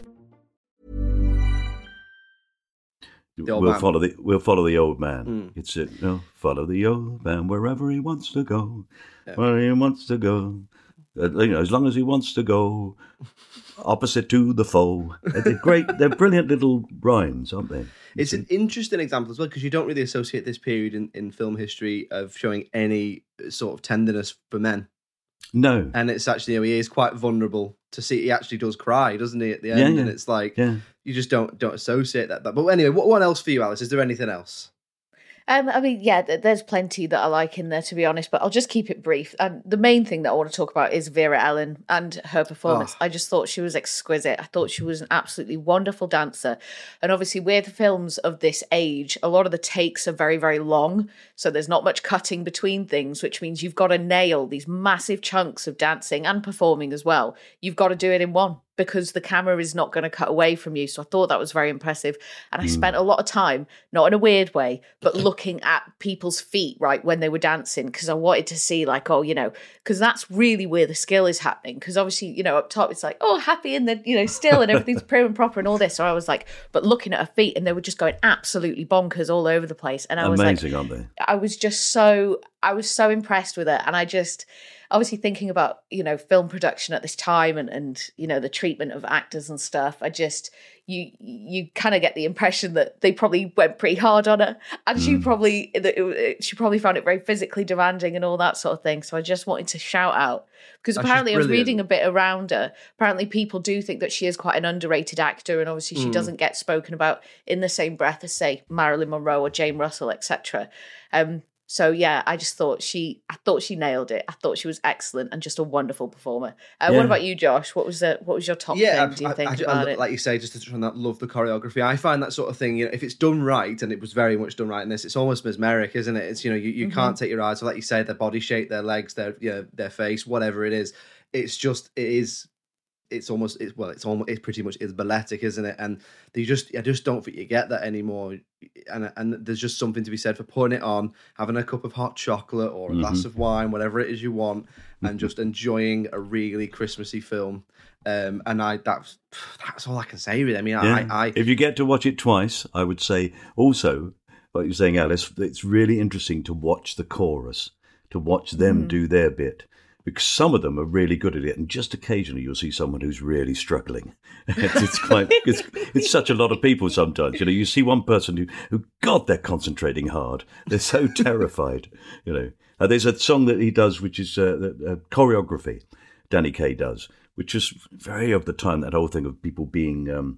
We'll man. follow the we'll follow the old man. Mm. It's it. You know, follow the old man wherever he wants to go, yeah. where he wants to go. Uh, you know, as long as he wants to go, opposite to the foe. They're great. They're brilliant little rhymes, aren't they? It's an interesting example as well because you don't really associate this period in, in film history of showing any sort of tenderness for men. No, and it's actually, you know, he is quite vulnerable to see. He actually does cry, doesn't he, at the end? Yeah, yeah. And it's like yeah. you just don't don't associate that. But anyway, what what else for you, Alice? Is there anything else? Um, I mean, yeah, there's plenty that I like in there, to be honest, but I'll just keep it brief. And the main thing that I want to talk about is Vera Ellen and her performance. Oh. I just thought she was exquisite. I thought she was an absolutely wonderful dancer. And obviously with films of this age, a lot of the takes are very, very long. So there's not much cutting between things, which means you've got to nail these massive chunks of dancing and performing as well. You've got to do it in one, because the camera is not going to cut away from you. So I thought that was very impressive. And I mm. spent a lot of time, not in a weird way, but looking at people's feet, right, when they were dancing, because I wanted to see, like, oh, you know, because that's really where the skill is happening. Because obviously, you know, up top, it's like, oh, happy and then, you know, still and everything's prim and proper and all this. So I was like, but looking at her feet and they were just going absolutely bonkers all over the place. And I was Amazing, like, aren't they? I was just so, I was so impressed with it. And I just... obviously thinking about, you know, film production at this time and, and you know, the treatment of actors and stuff, I just, you you kind of get the impression that they probably went pretty hard on her. And mm. she probably, she probably found it very physically demanding and all that sort of thing. So I just wanted to shout out. Because apparently I was reading a bit around her. Apparently people do think that she is quite an underrated actor. And obviously she mm. doesn't get spoken about in the same breath as, say, Marilyn Monroe or Jane Russell, et cetera. Um, So yeah, I just thought she, I thought she nailed it. I thought she was excellent and just a wonderful performer. Uh, yeah. What about you, Josh? What was the, what was your top yeah, thing? Do you I, think I, about I, it? Like you say, just to touch on that, love the choreography. I find that sort of thing, you know, if it's done right, and it was very much done right in this, it's almost mesmeric, isn't it? It's, you know, you, you mm-hmm. can't take your eyes. So like you say, their body shape, their legs, their, you know, their face, whatever it is. It's just, it is. It's almost, it's, well, it's almost, it's pretty much, it's balletic, isn't it? And you just, I just don't think you get that anymore. And and there's just something to be said for putting it on, having a cup of hot chocolate or a mm-hmm. glass of wine, whatever it is you want, and just enjoying a really Christmassy film. Um, and I, that's, that's all I can say, really. I mean, yeah. I, I, if you get to watch it twice, I would say also, like you're saying, Alice, it's really interesting to watch the chorus, to watch them mm. do their bit. Because some of them are really good at it, and just occasionally you'll see someone who's really struggling. It's, it's quite, it's, it's such a lot of people sometimes. You know, you see one person who, who, God, they're concentrating hard. They're so terrified. You know, uh, there's a song that he does, which is uh, uh, choreography. Danny Kaye does, which is very of the time. That whole thing of people being um,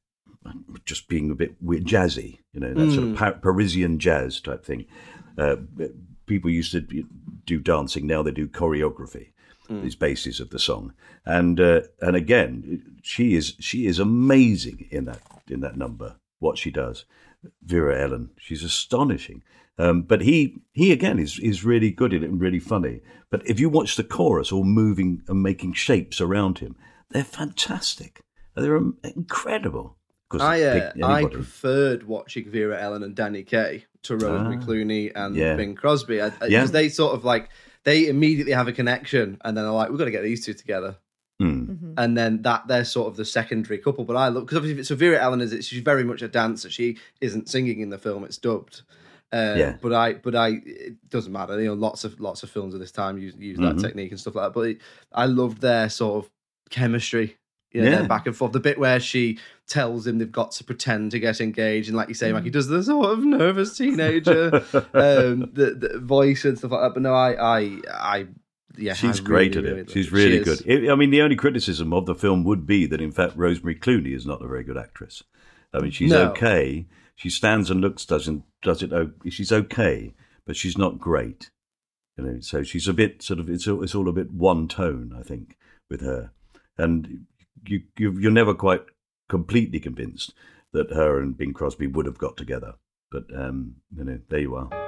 just being a bit weird, jazzy. You know, that mm. sort of pa- Parisian jazz type thing. Uh, People used to do dancing. Now they do choreography. Mm. These bases of the song, and uh, and again, she is she is amazing in that in that number. What she does, Vera Ellen, she's astonishing. Um, but he, he again is is really good at it and really funny. But if you watch the chorus all moving and making shapes around him, they're fantastic. They're incredible. I uh, I preferred watching Vera Ellen and Danny Kaye to Rosemary Ah, Clooney and yeah. Bing Crosby. I, I, Yeah. 'cause they sort of like, they immediately have a connection and then they're like, we've got to get these two together. Mm. And then that they're sort of the secondary couple. But I love, because obviously, so Vera Ellen is, she's very much a dancer. She isn't singing in the film, it's dubbed. Uh, Yeah. But I, but I, it doesn't matter. You know, lots of lots of films at this time use use that Mhm. technique and stuff like that. But it, I loved their sort of chemistry. You know, Yeah. their back and forth. The bit where she tells him they've got to pretend to get engaged, and like you say, like he does the sort of nervous teenager um, the, the voice and stuff like that. But no, I, I, I yeah, She's I great really, at really it. love She's it. really She good. is. It, I mean, the only criticism of the film would be that, in fact, Rosemary Clooney is not a very good actress. I mean, she's No. okay. She stands and looks, doesn't does it? o- She's okay, but she's not great. You know, so she's a bit sort of. It's all, it's all a bit one tone, I think, with her, and you, you you're never quite completely convinced that her and Bing Crosby would have got together. But um, you know, there you are.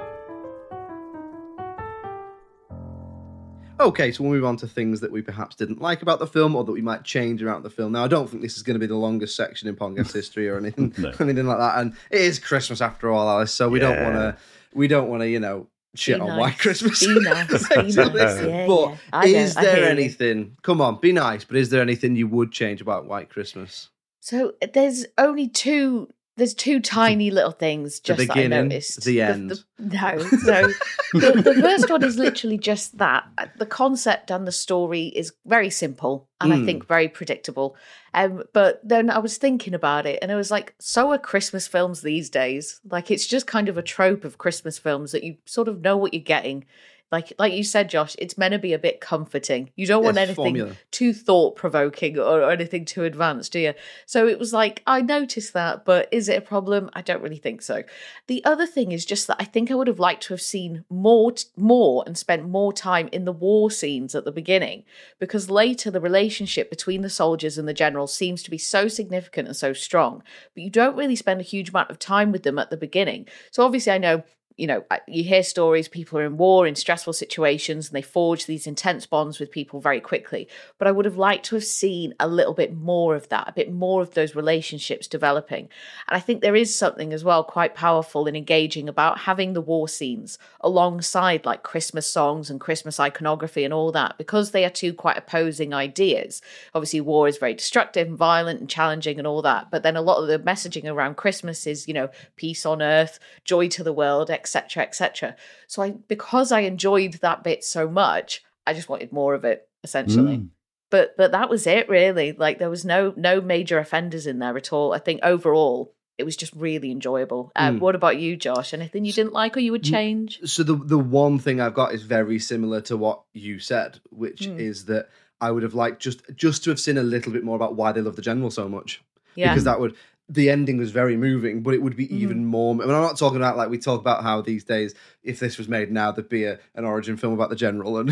Okay, so we'll move on to things that we perhaps didn't like about the film or that we might change around the film. Now, I don't think this is going to be the longest section in Podcast history or anything, No. anything like that. And it is Christmas after all, Alice. So we don't Yeah. want to, we don't want to, you know, shit Be on nice. White Christmas. Be nice, be Essentially. nice. Yeah, but yeah. I is know, I there hear you. anything? Come on, be nice. But is there anything you would change about White Christmas? So there's only two. There's two tiny little things just that I beginning, noticed. the end. the- no, so the, the first one is literally just that. The concept and the story is very simple and I Mm. think very predictable. Um, but then I was thinking about it and I was like, so are Christmas films these days. Like it's just kind of a trope of Christmas films that you sort of know what you're getting. Like like you said, Josh, it's meant to be a bit comforting. You don't want Yes, anything formula. too thought provoking or, or anything too advanced, do you? So it was like, I noticed that, but is it a problem? I don't really think so. The other thing is just that I think I would have liked to have seen more, t- more and spent more time in the war scenes at the beginning, because later the relationship between the soldiers and the general seems to be so significant and so strong, but you don't really spend a huge amount of time with them at the beginning. So obviously I know, you know, you hear stories, people are in war, in stressful situations, and they forge these intense bonds with people very quickly. But I would have liked to have seen a little bit more of that, a bit more of those relationships developing. And I think there is something as well quite powerful and engaging about having the war scenes alongside like Christmas songs and Christmas iconography and all that, because they are two quite opposing ideas. Obviously, war is very destructive and violent and challenging and all that. But then a lot of the messaging around Christmas is, you know, peace on earth, joy to the world, etc, et cetera. So I, because I enjoyed that bit so much, I just wanted more of it, essentially. Mm. But but that was it, really. Like there was no no major offenders in there at all. I think overall it was just really enjoyable. Um, Mm. What about you, Josh? Anything you didn't like or you would change? So the the one thing I've got is very similar to what you said, which Mm. is that I would have liked just just to have seen a little bit more about why they love the general so much. Yeah. Because that would, the ending was very moving, but it would be Mm-hmm. even more. I mean, I'm not talking about like we talk about how these days, if this was made now, there'd be a, an origin film about the general, and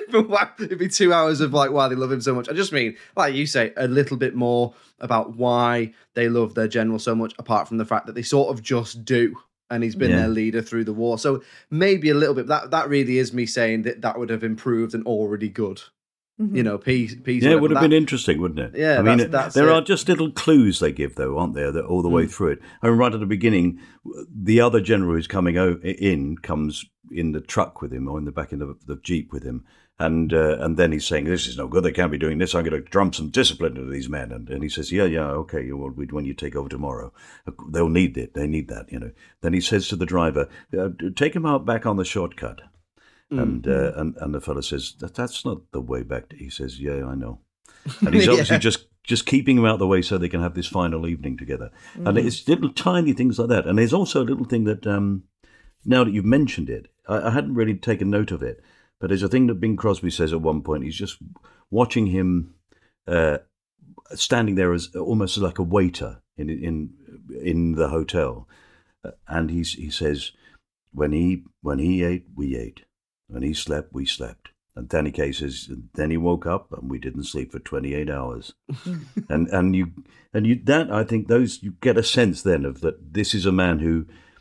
it'd be two hours of like why they love him so much. I just mean, like you say, a little bit more about why they love their general so much, apart from the fact that they sort of just do. And he's been Yeah. their leader through the war. So maybe a little bit. That that really is me saying that that would have improved an already good. Mm-hmm. You know, piece. piece Yeah, of it would have that- been interesting, wouldn't it? Yeah, I mean, that's- that's there it. are just little clues they give, though, aren't there, that all the way Mm. through it. I mean, right at the beginning, the other general who's coming o- in comes in the truck with him or in the back end of the jeep with him, and uh, and then he's saying, "This is no good. They can't be doing this. I'm going to drum some discipline into these men." And, and he says, "Yeah, yeah, okay. Well, when you take over tomorrow, they'll need it. They need that, you know." Then he says to the driver, uh, "Take him out back on the shortcut." And, uh, and and the fellow says, that, that's not the way back. He says, yeah, I know. And he's obviously Yeah. just, just keeping him out of the way so they can have this final evening together. And it's little tiny things like that. And there's also a little thing that, um, now that you've mentioned it, I, I hadn't really taken note of it, but there's a thing that Bing Crosby says at one point. He's just watching him uh, standing there as almost like a waiter in in in the hotel. Uh, and he's, he says, when he when he ate, we ate. When he slept, we slept. And Danny Kaye says, then he woke up and we didn't sleep for twenty-eight hours. and and you and you that I think those you get a sense then of that this is a man who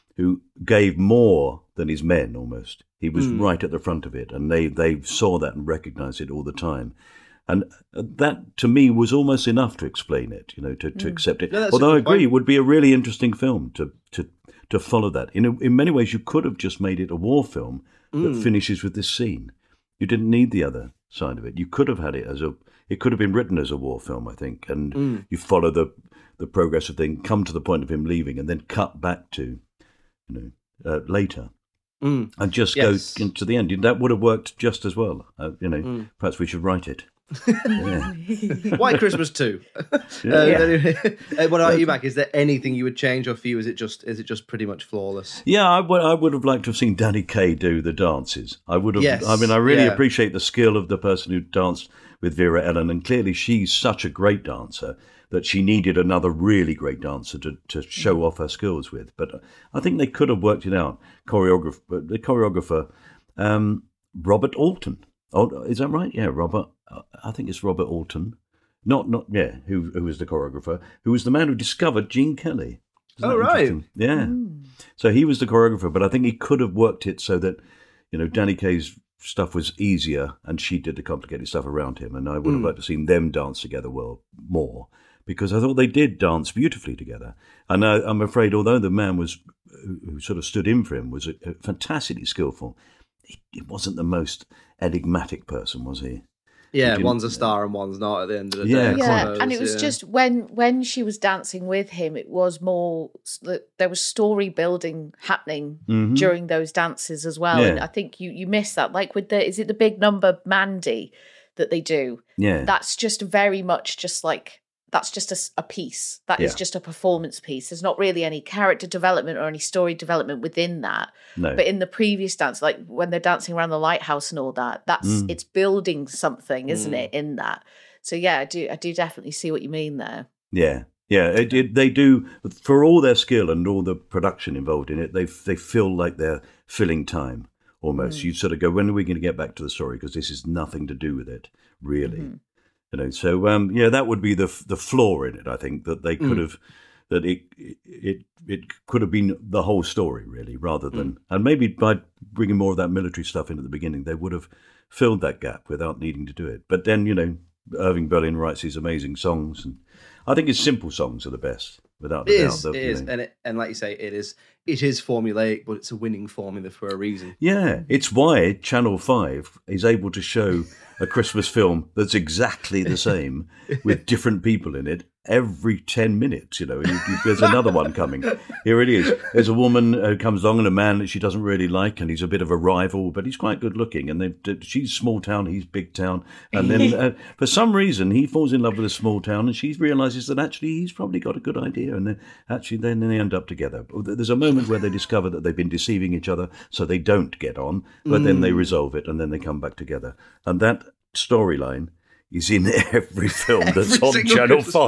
who gave more than his men almost. He was Mm. right at the front of it, and they, they saw that and recognised it all the time. And that, to me, was almost enough to explain it, you know, to, to Mm. accept it. No, that's a Although I good agree, point. it would be a really interesting film to to, to follow that. In, a, in many ways, you could have just made it a war film that Mm. finishes with this scene. You didn't need the other side of it. You could have had it as a... It could have been written as a war film, I think, and Mm. you follow the the progressive thing, come to the point of him leaving, and then cut back to, you know, uh, later, Mm. and just Yes. go into the end. That would have worked just as well. Uh, you know, Mm. perhaps we should write it. Yeah. White Christmas two. Yeah. Uh, anyway, uh, what about you, Mac? Is there anything you would change, or for you, is it just is it just pretty much flawless? Yeah, I would, I would have liked to have seen Danny Kaye do the dances. I would have. Yes, I mean, I really yeah. appreciate the skill of the person who danced with Vera Ellen, and clearly she's such a great dancer that she needed another really great dancer to, to show off her skills with. But I think they could have worked it out. Choreographer, the choreographer, um, Robert Alton. Oh, is that right? Yeah, Robert. I think it's Robert Alton. Not, not yeah. Who, who was the choreographer? Who was the man who discovered Gene Kelly? Isn't Oh, that right. interesting? Yeah. So he was the choreographer, but I think he could have worked it so that, you know, Danny Kaye's stuff was easier and she did the complicated stuff around him. And I would have Mm. liked to have seen them dance together well more, because I thought they did dance beautifully together. And I, I'm afraid, although the man was who, who sort of stood in for him was a, a fantastically skillful, he, he wasn't the most enigmatic person, was he? Yeah, didn't- one's a star and one's not at the end of the Yeah, day. I Yeah, suppose, and it was yeah. just when when she was dancing with him, it was more there was story building happening Mhm. during those dances as well. And Yeah. I think you you miss that, like with the is it the big number Mandy that they do? Yeah. That's just very much just like that's just a, s- a piece. That is Yeah. just a performance piece. There's not really any character development or any story development within that. No. But in the previous dance, like when they're dancing around the lighthouse and all that, that's Mm. it's building something, isn't Mm. it? In that. So yeah, I do I do definitely see what you mean there. Yeah, yeah. It, it, they do, for all their skill and all the production involved in it, they they feel like they're filling time almost. Mm. You sort of go, when are we going to get back to the story? Because this is nothing to do with it, really. Mm-hmm. You know. So um, yeah, that would be the the flaw in it. I think that they could Mm. have that it it it could have been the whole story really, rather than and maybe by bringing more of that military stuff in at the beginning, they would have filled that gap without needing to do it. But then, you know, Irving Berlin writes these amazing songs, and I think his simple songs are the best, without a It doubt. is, that, it you is, know. and it, and like you say, it is it is formulaic, but it's a winning formula for a reason. Yeah, it's why Channel five is able to show a Christmas film that's exactly the same with different people in it every ten minutes. You know, you, you, there's another one coming. Here it is. There's a woman who comes along and a man that she doesn't really like, and he's a bit of a rival, but he's quite good looking. And they, she's small town, he's big town. And then uh, for some reason, he falls in love with a small town, and she realizes that actually he's probably got a good idea. And then actually, then they end up together. There's a moment where they discover that they've been deceiving each other, so they don't get on, but mm. then they resolve it, and then they come back together. And that storyline is in every film that's Every on single Channel Christmas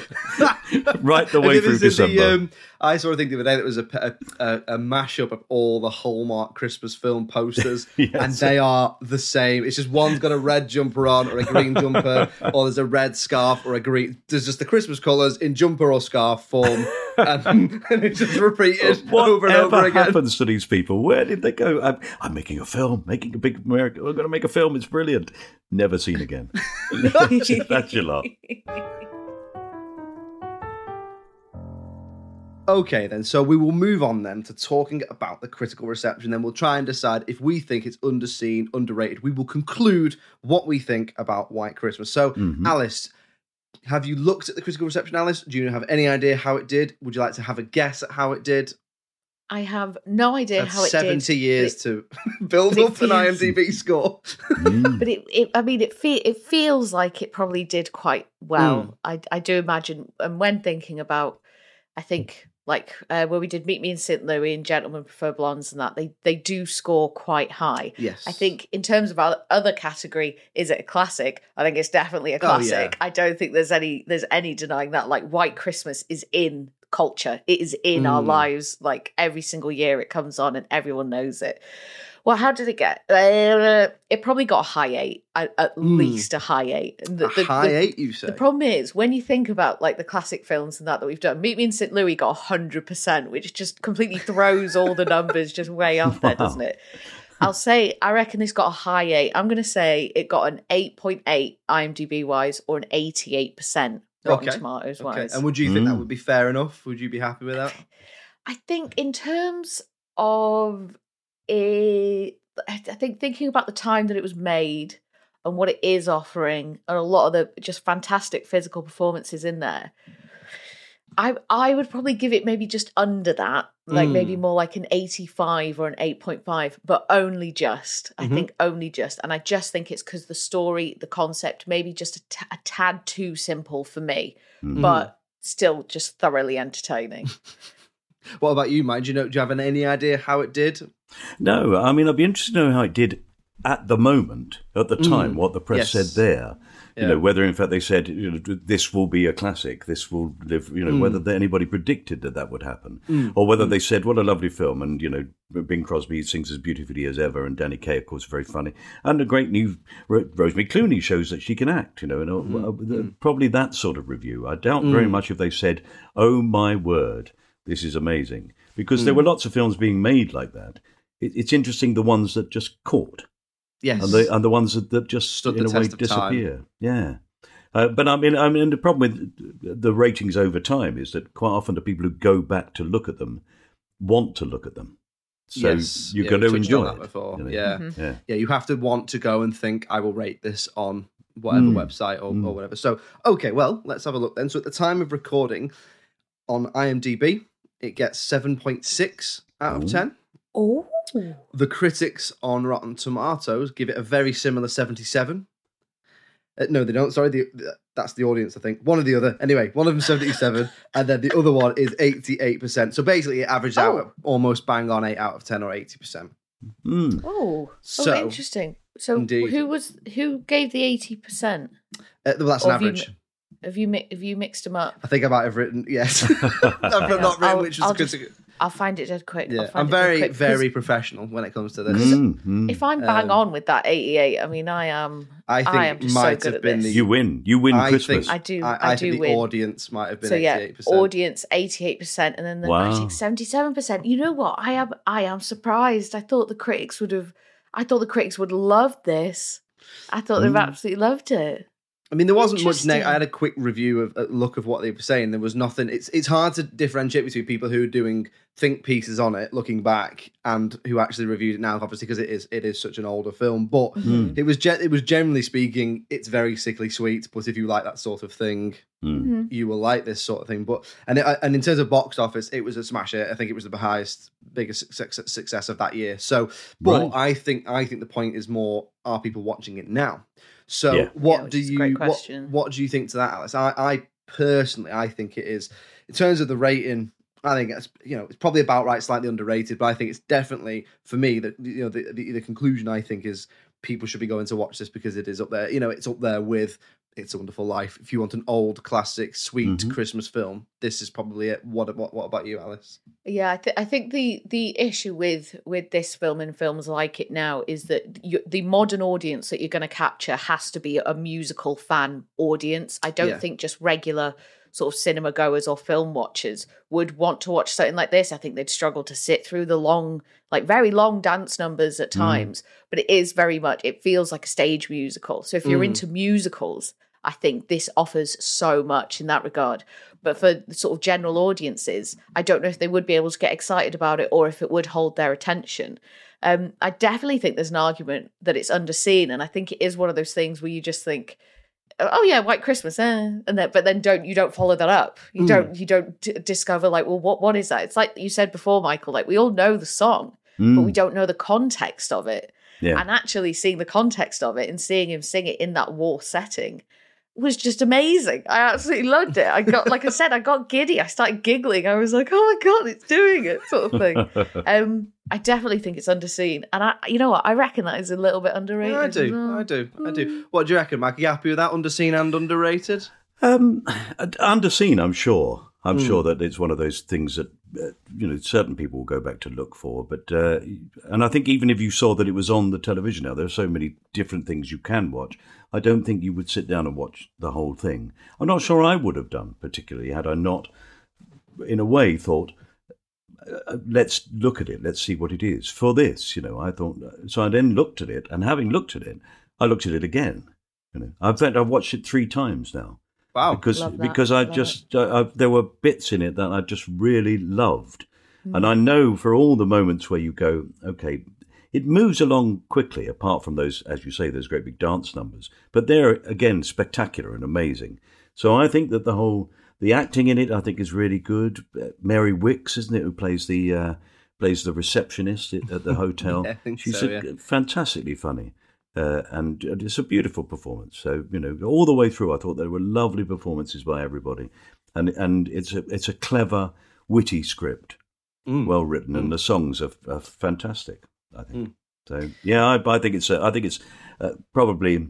five, right the way Have you through ever seen December. The, um, I saw a thing the other day that was a, a, a, a mashup of all the Hallmark Christmas film posters, Yes. and they are the same. It's just one's got a red jumper on or a green jumper, or there's a red scarf or a green. There's just the Christmas colours in jumper or scarf form, and, and it's just repeated over and over Whatever again. happens to these people? Where did they go? I'm, I'm making a film, making a big America. We're going to make a film. It's brilliant. Never seen again. that's, that's your lot. Okay, then. So we will move on then to talking about the critical reception. Then we'll try and decide if we think it's underseen, underrated. We will conclude what we think about White Christmas. So, Mhm. Alice, have you looked at the critical reception, Alice? Do you have any idea how it did? Would you like to have a guess at how it did? I have no idea That's how it seventy did. years but to build but it up an feels- IMDb score. Mm. But it, it, I mean, it fe- it feels like it probably did quite well. Mm. I, I do imagine, and when thinking about, I think like uh, where we did Meet Me in Saint Louis and Gentlemen Prefer Blondes and that, they they do score quite high. Yes. I think in terms of our other category, is it a classic? I think it's definitely a Oh, yeah. classic. I don't think there's any there's any denying that. Like White Christmas is in culture. It is in our Mm. lives. Like every single year it comes on and everyone knows it. Well, how did it get? Uh, it probably got a high eight, at, at Mm. least a high eight. And the, A the- high the- eight, you say? The problem is, when you think about like the classic films and that that we've done, Meet Me in Saint Louis got one hundred percent, which just completely throws all the numbers just way off there, doesn't it? I'll say, I reckon this got a high eight. I'm going to say it got an eight point eight IMDb wise or an eighty-eight percent Rotten Okay. Tomatoes Okay. wise. And would you think that Mm. would be fair enough? Would you be happy with that? I think in terms of it, I think thinking about the time that it was made and what it is offering, and a lot of the just fantastic physical performances in there, I I would probably give it maybe just under that, like Mm. maybe more like an eighty-five or an eight point five, but only just. I Mhm. think only just, and I just think it's because the story, the concept, maybe just a, t- a tad too simple for me, Mm. but still just thoroughly entertaining. What about you, Mike? Do you know? Do you have any idea how it did? No, I mean, I'd be interested to know how it did at the moment, at the time, Mm. what the press Yes. said there. You Yeah. know, whether in fact they said, you know, this will be a classic, this will live, you know, Mm. whether anybody predicted that that would happen. Mm. Or whether Mm. they said, what a lovely film, and, you know, Bing Crosby sings as beautifully as ever, and Danny Kaye, of course, very funny. And a great new Ro- Rosemary Clooney shows that she can act, you know, and uh, Mm. uh, probably that sort of review. I doubt very Mm. much if they said, oh my word, this is amazing. Because there Mm. were lots of films being made like that. It, it's interesting the ones that just caught. Yes. And the, and the ones that, that just, Stood in the a way, test of time. disappear. Yeah. Uh, but I mean, I mean, the problem with the ratings over time is that quite often the people who go back to look at them want to look at them. So Yes. you've Yeah, got we to touched on enjoy that it. before. you know. Yeah. Mm-hmm. Yeah. Yeah, you have to want to go and think, I will rate this on whatever Mm. website or, or whatever. So, okay, well, let's have a look then. So, at the time of recording on IMDb, it gets seven point six out of Ooh. ten. Oh. The critics on Rotten Tomatoes give it a very similar seventy-seven. Uh, no, they don't. Sorry, the, the, that's the audience, I think. One or the other. Anyway, one of them seventy-seven, and then the other one is eighty-eight percent. So basically, it averaged out Oh. at almost bang on eight out of ten or eighty percent. Mm. Oh, So- oh, interesting. So, Indeed. who was who gave the eighty percent? Uh, well, that's an Or have you average. Have you mi- have you mixed them up? I think I might have written, yes. I've Yeah, not written I'll- which was I'll the just- critic. I'll find it dead quick. I'll Yeah, find I'm it dead very, quick, 'cause very professional when it comes to this. Mm, mm. If I'm bang Um, on with that eighty-eight, I mean, I am. I think I am just so might good have at been this. the- You win. You win I Christmas. think, I do- I, I I do think the win. audience might have been So yeah, eighty-eight percent. audience eighty-eight percent, and then the Wow. critics seventy-seven percent. You know what? I am. I am surprised. I thought the critics would have. I thought the critics would love this. I thought they've Mm. absolutely loved it. I mean, there wasn't much. Neg- Interesting. I had a quick review of a look of what they were saying. There was nothing. It's it's hard to differentiate between people who are doing think pieces on it, looking back, and who actually reviewed it now. Obviously, because it is it is such an older film. But Mm. it was ge- it was generally speaking, it's very sickly sweet. But if you like that sort of thing, Mm. you will like this sort of thing. But and it, and in terms of box office, it was a smash hit. I think it was the highest, biggest success, success of that year. So, but Right. I think I think the point is more: are people watching it now? So, Yeah. what Yeah, which do is a you great what, question. what do you think to that, Alice? I, I personally, I think it is in terms of the rating. I think it's you know it's probably about right, slightly underrated, but I think it's definitely for me that you know the, the the conclusion I think is people should be going to watch this because it is up there. You know, it's up there with It's a Wonderful Life. If you want an old classic, sweet Mhm. Christmas film, this is probably it. What what what about you, Alice? Yeah, I, th- I think the the issue with with this film and films like it now is that you, the modern audience that you're going to capture has to be a musical fan audience. I don't Yeah. think just regular sort of cinema goers or film watchers would want to watch something like this. I think they'd struggle to sit through the long, like very long dance numbers at times. But it is very much, it feels like a stage musical. So if you're Mm. into musicals, I think this offers so much in that regard. But for the sort of general audiences, I don't know if they would be able to get excited about it or if it would hold their attention. Um, I definitely think there's an argument that it's underseen. And I think it is one of those things where you just think, oh yeah, White Christmas, eh. and then but then don't you don't follow that up. You Mm. don't you don't d- discover like, well, what what is that? It's like you said before, Michael. Like we all know the song, but we Mm. don't know the context of it. Yeah. And actually seeing the context of it and seeing him sing it in that war setting was just amazing. I absolutely loved it. I got, like I said, I got giddy. I started giggling. I was like, oh my God, it's doing it, sort of thing. um, I definitely think it's underseen. And I, you know what? I reckon that is a little bit underrated. Yeah, I as do, well. I do, I do. What do you reckon, Mike? Are you happy with that? Underseen and underrated? Um, underseen, I'm sure. I'm Mm. sure that it's one of those things that, uh, you know, certain people will go back to look for. But uh, and I think even if you saw that it was on the television now, there are so many different things you can watch. I don't think you would sit down and watch the whole thing. I'm not sure I would have done, particularly, had I not, in a way, thought, uh, let's look at it, let's see what it is. For this, you know, I thought, so I then looked at it, and having looked at it, I looked at it again. You know, in fact, I've watched it three times now. Wow. Because Love that. because I Love just I, I, there were bits in it that I just really loved, and I know for all the moments where you go, okay, it moves along quickly. Apart from those, as you say, those great big dance numbers, but they're again spectacular and amazing. So I think that the whole the acting in it, I think, is really good. Uh, Mary Wicks, isn't it, who plays the uh, plays the receptionist at, at the hotel? Yeah, I think She's so, a, yeah. fantastically funny. Uh, and it's a beautiful performance. So, you know, all the way through, I thought there were lovely performances by everybody, and and it's a it's a clever, witty script, Mm. well written, Mm. and the songs are, are fantastic. I think Mm. so. Yeah, I, I think it's uh, I think it's uh, probably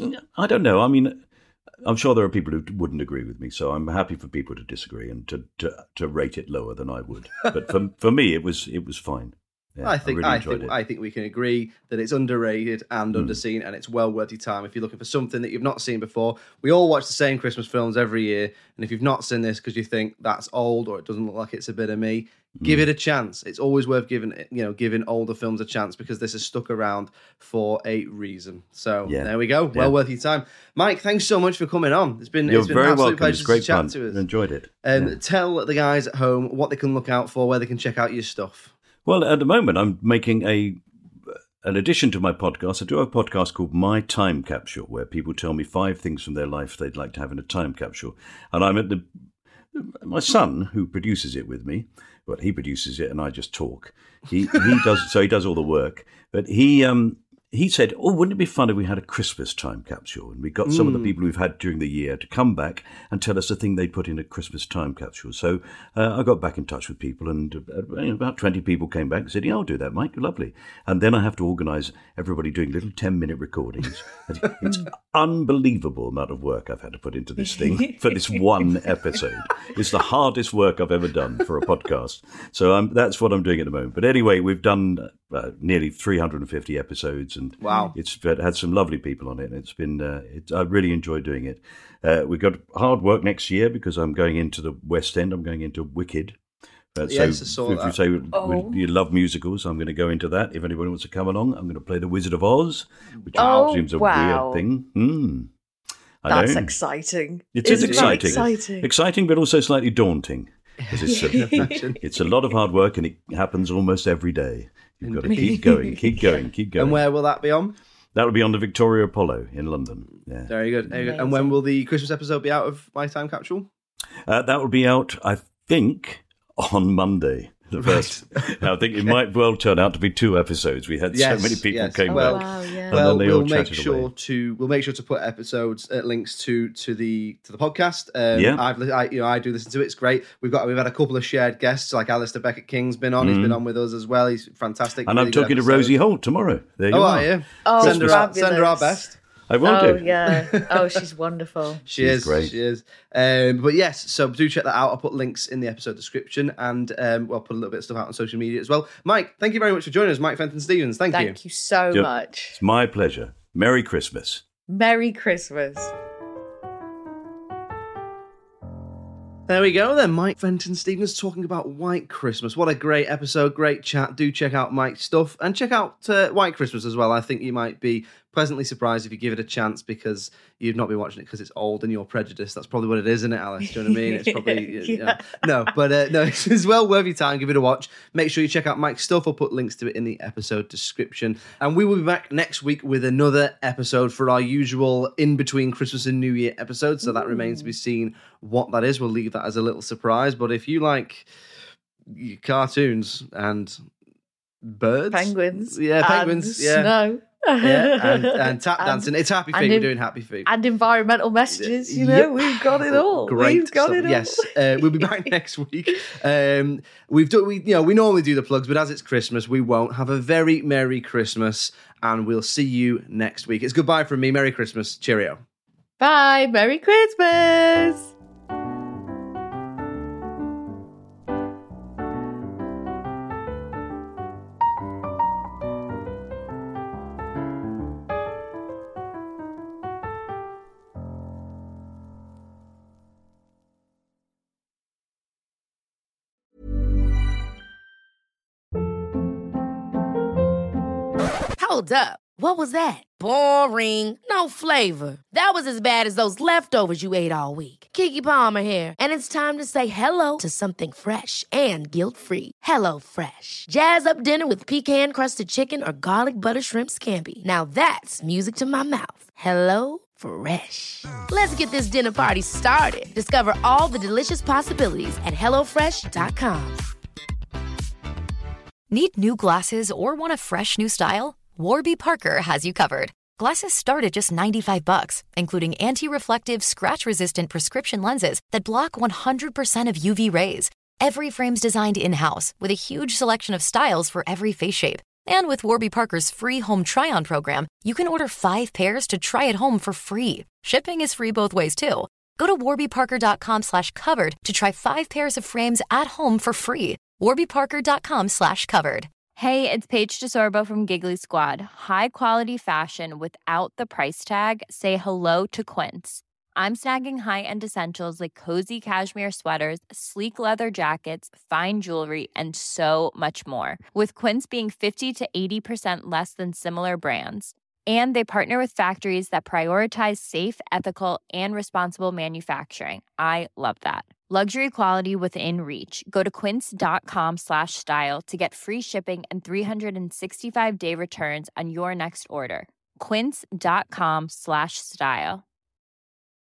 I don't know. I mean, I'm sure there are people who wouldn't agree with me, so I'm happy for people to disagree and to to, to rate it lower than I would. But for for me, it was it was fine. Yeah, I think really I, enjoyed think it. I think we can agree that it's underrated and Mm. underseen, and it's well worth your time if you're looking for something that you've not seen before. We all watch the same Christmas films every year, and if you've not seen this because you think that's old or it doesn't look like it's a bit of me, give Mm. it a chance. It's always worth giving it, you know, giving older films a chance because this has stuck around for a reason. So Yeah. there we go. Well Yeah. worth your time, Mike. Thanks so much for coming on. It's been You're it's been very an absolute welcome. pleasure It's great to chat fun. to us. Enjoyed it. Um, Yeah. Tell the guys at home what they can look out for, where they can check out your stuff. Well, at the moment, I'm making a an addition to my podcast. I do a podcast called My Time Capsule, where people tell me five things from their life they'd like to have in a time capsule. And I'm at the my son, who produces it with me. Well, he produces it, and I just talk. He he does so he does all the work. But he um he said, "Oh, wouldn't it be fun if we had a Christmas time capsule?" And we got some of the Mm. people we've had during the year to come back and tell us the thing they'd put in a Christmas time capsule. So uh, I got back in touch with people, and uh, about twenty people came back and said, "Yeah, I'll do that, Mike. Lovely." And then I have to organise everybody doing little ten-minute recordings. It's unbelievable amount of work I've had to put into this thing for this one episode. It's the hardest work I've ever done for a podcast. So um, that's what I'm doing at the moment. But anyway, we've done uh, nearly three hundred fifty episodes, and Wow. it's had some lovely people on it. And it's been, uh, it, I really enjoyed doing it. Uh, we've got hard work next year because I'm going into the West End. I'm going into Wicked. Uh, Yes, so I saw if that. you say Oh. you love musicals, I'm going to go into that. If anybody wants to come along, I'm going to play The Wizard of Oz, which Oh, seems a wow. weird thing. Hmm. I That's know. exciting. It is Isn't that exciting. exciting. Exciting, but also slightly daunting. 'Cause It's, a, it's a lot of hard work, and it happens almost every day. You've got to keep going, keep going, keep going. And where will that be on? That will be on the Victoria Apollo in London. Yeah, Very good. Very good. And when will the Christmas episode be out of My Time Capsule? uh, that will be out, I think, on Monday. The first. I think it might well turn out to be two episodes. We had Yes, so many people yes. came Oh, Well, back. wow, yeah. And Well, then they we'll all make chatted sure away. to we'll make sure to put episodes uh, links to to the to the podcast. Um, Yeah. I've li- I, you know I do listen to it. It's great. We've got we've had a couple of shared guests like Alistair Beckett King's been on. He's been on with us as well. He's fantastic. Mm-hmm. And really I'm good talking to episode. Rosie Holt tomorrow. There you Oh, are. are you? Oh, send her our, send her our fabulous. best. I will Oh, do. yeah. Oh, she's wonderful. She She's is. great. She is. Um, but yes, so do check that out. I'll put links in the episode description, and um, we'll put a little bit of stuff out on social media as well. Mike, thank you very much for joining us. Mike Fenton Stevens, thank, you. Thank you so Yeah. much. It's my pleasure. Merry Christmas. Merry Christmas. There we go then, Mike Fenton Stevens talking about White Christmas. What a great episode, great chat. Do check out Mike's stuff and check out uh, White Christmas as well. I think you might be pleasantly surprised if you give it a chance because you've not been watching it because it's old and you're prejudiced. That's probably what it is, isn't it, Alice? Do you know what I mean? It's probably, you know, Yeah. no, but uh, no, it's, it's well worth your time. Give it a watch. Make sure you check out Mike's stuff. I'll put links to it in the episode description. And we will be back next week with another episode for our usual in-between Christmas and New Year episode. So that remains to be seen what that is. We'll leave that as a little surprise. But if you like cartoons and birds, Penguins. yeah, penguins, and yeah, Snow. yeah, and, and tap And- dancing. It's Happy and Feet. We're in- doing Happy Feet. And environmental messages, you know, Yep. we've got it all. Great We've got stuff. it all. Yes, uh, we'll be back next week. Um, we've done, we, you know, we normally do the plugs, but as it's Christmas, we won't. Have a very Merry Christmas, and we'll see you next week. It's goodbye from me. Merry Christmas. Cheerio. Bye. Merry Christmas. Hold up. What was that? Boring. No flavor. That was as bad as those leftovers you ate all week. Keke Palmer here, and it's time to say hello to something fresh and guilt-free. Hello Fresh. Jazz up dinner with pecan-crusted chicken or garlic butter shrimp scampi. Now that's music to my mouth. Hello Fresh. Let's get this dinner party started. Discover all the delicious possibilities at hello fresh dot com. Need new glasses or want a fresh new style? Warby Parker has you covered. Glasses start at just ninety-five bucks, including anti-reflective, scratch-resistant prescription lenses that block one hundred percent of U V rays. Every frame's designed in-house with a huge selection of styles for every face shape. And with Warby Parker's free home try-on program, you can order five pairs to try at home for free. Shipping is free both ways, too. Go to warbyparker.com slash covered to try five pairs of frames at home for free. warbyparker.com slash covered. Hey, it's Paige DeSorbo from Giggly Squad. High quality fashion without the price tag. Say hello to Quince. I'm snagging high-end essentials like cozy cashmere sweaters, sleek leather jackets, fine jewelry, and so much more. With Quince being fifty to eighty percent less than similar brands. And they partner with factories that prioritize safe, ethical, and responsible manufacturing. I love that. Luxury quality within reach. Go to quince.com slash style to get free shipping and three sixty-five day returns on your next order. Quince.com slash style.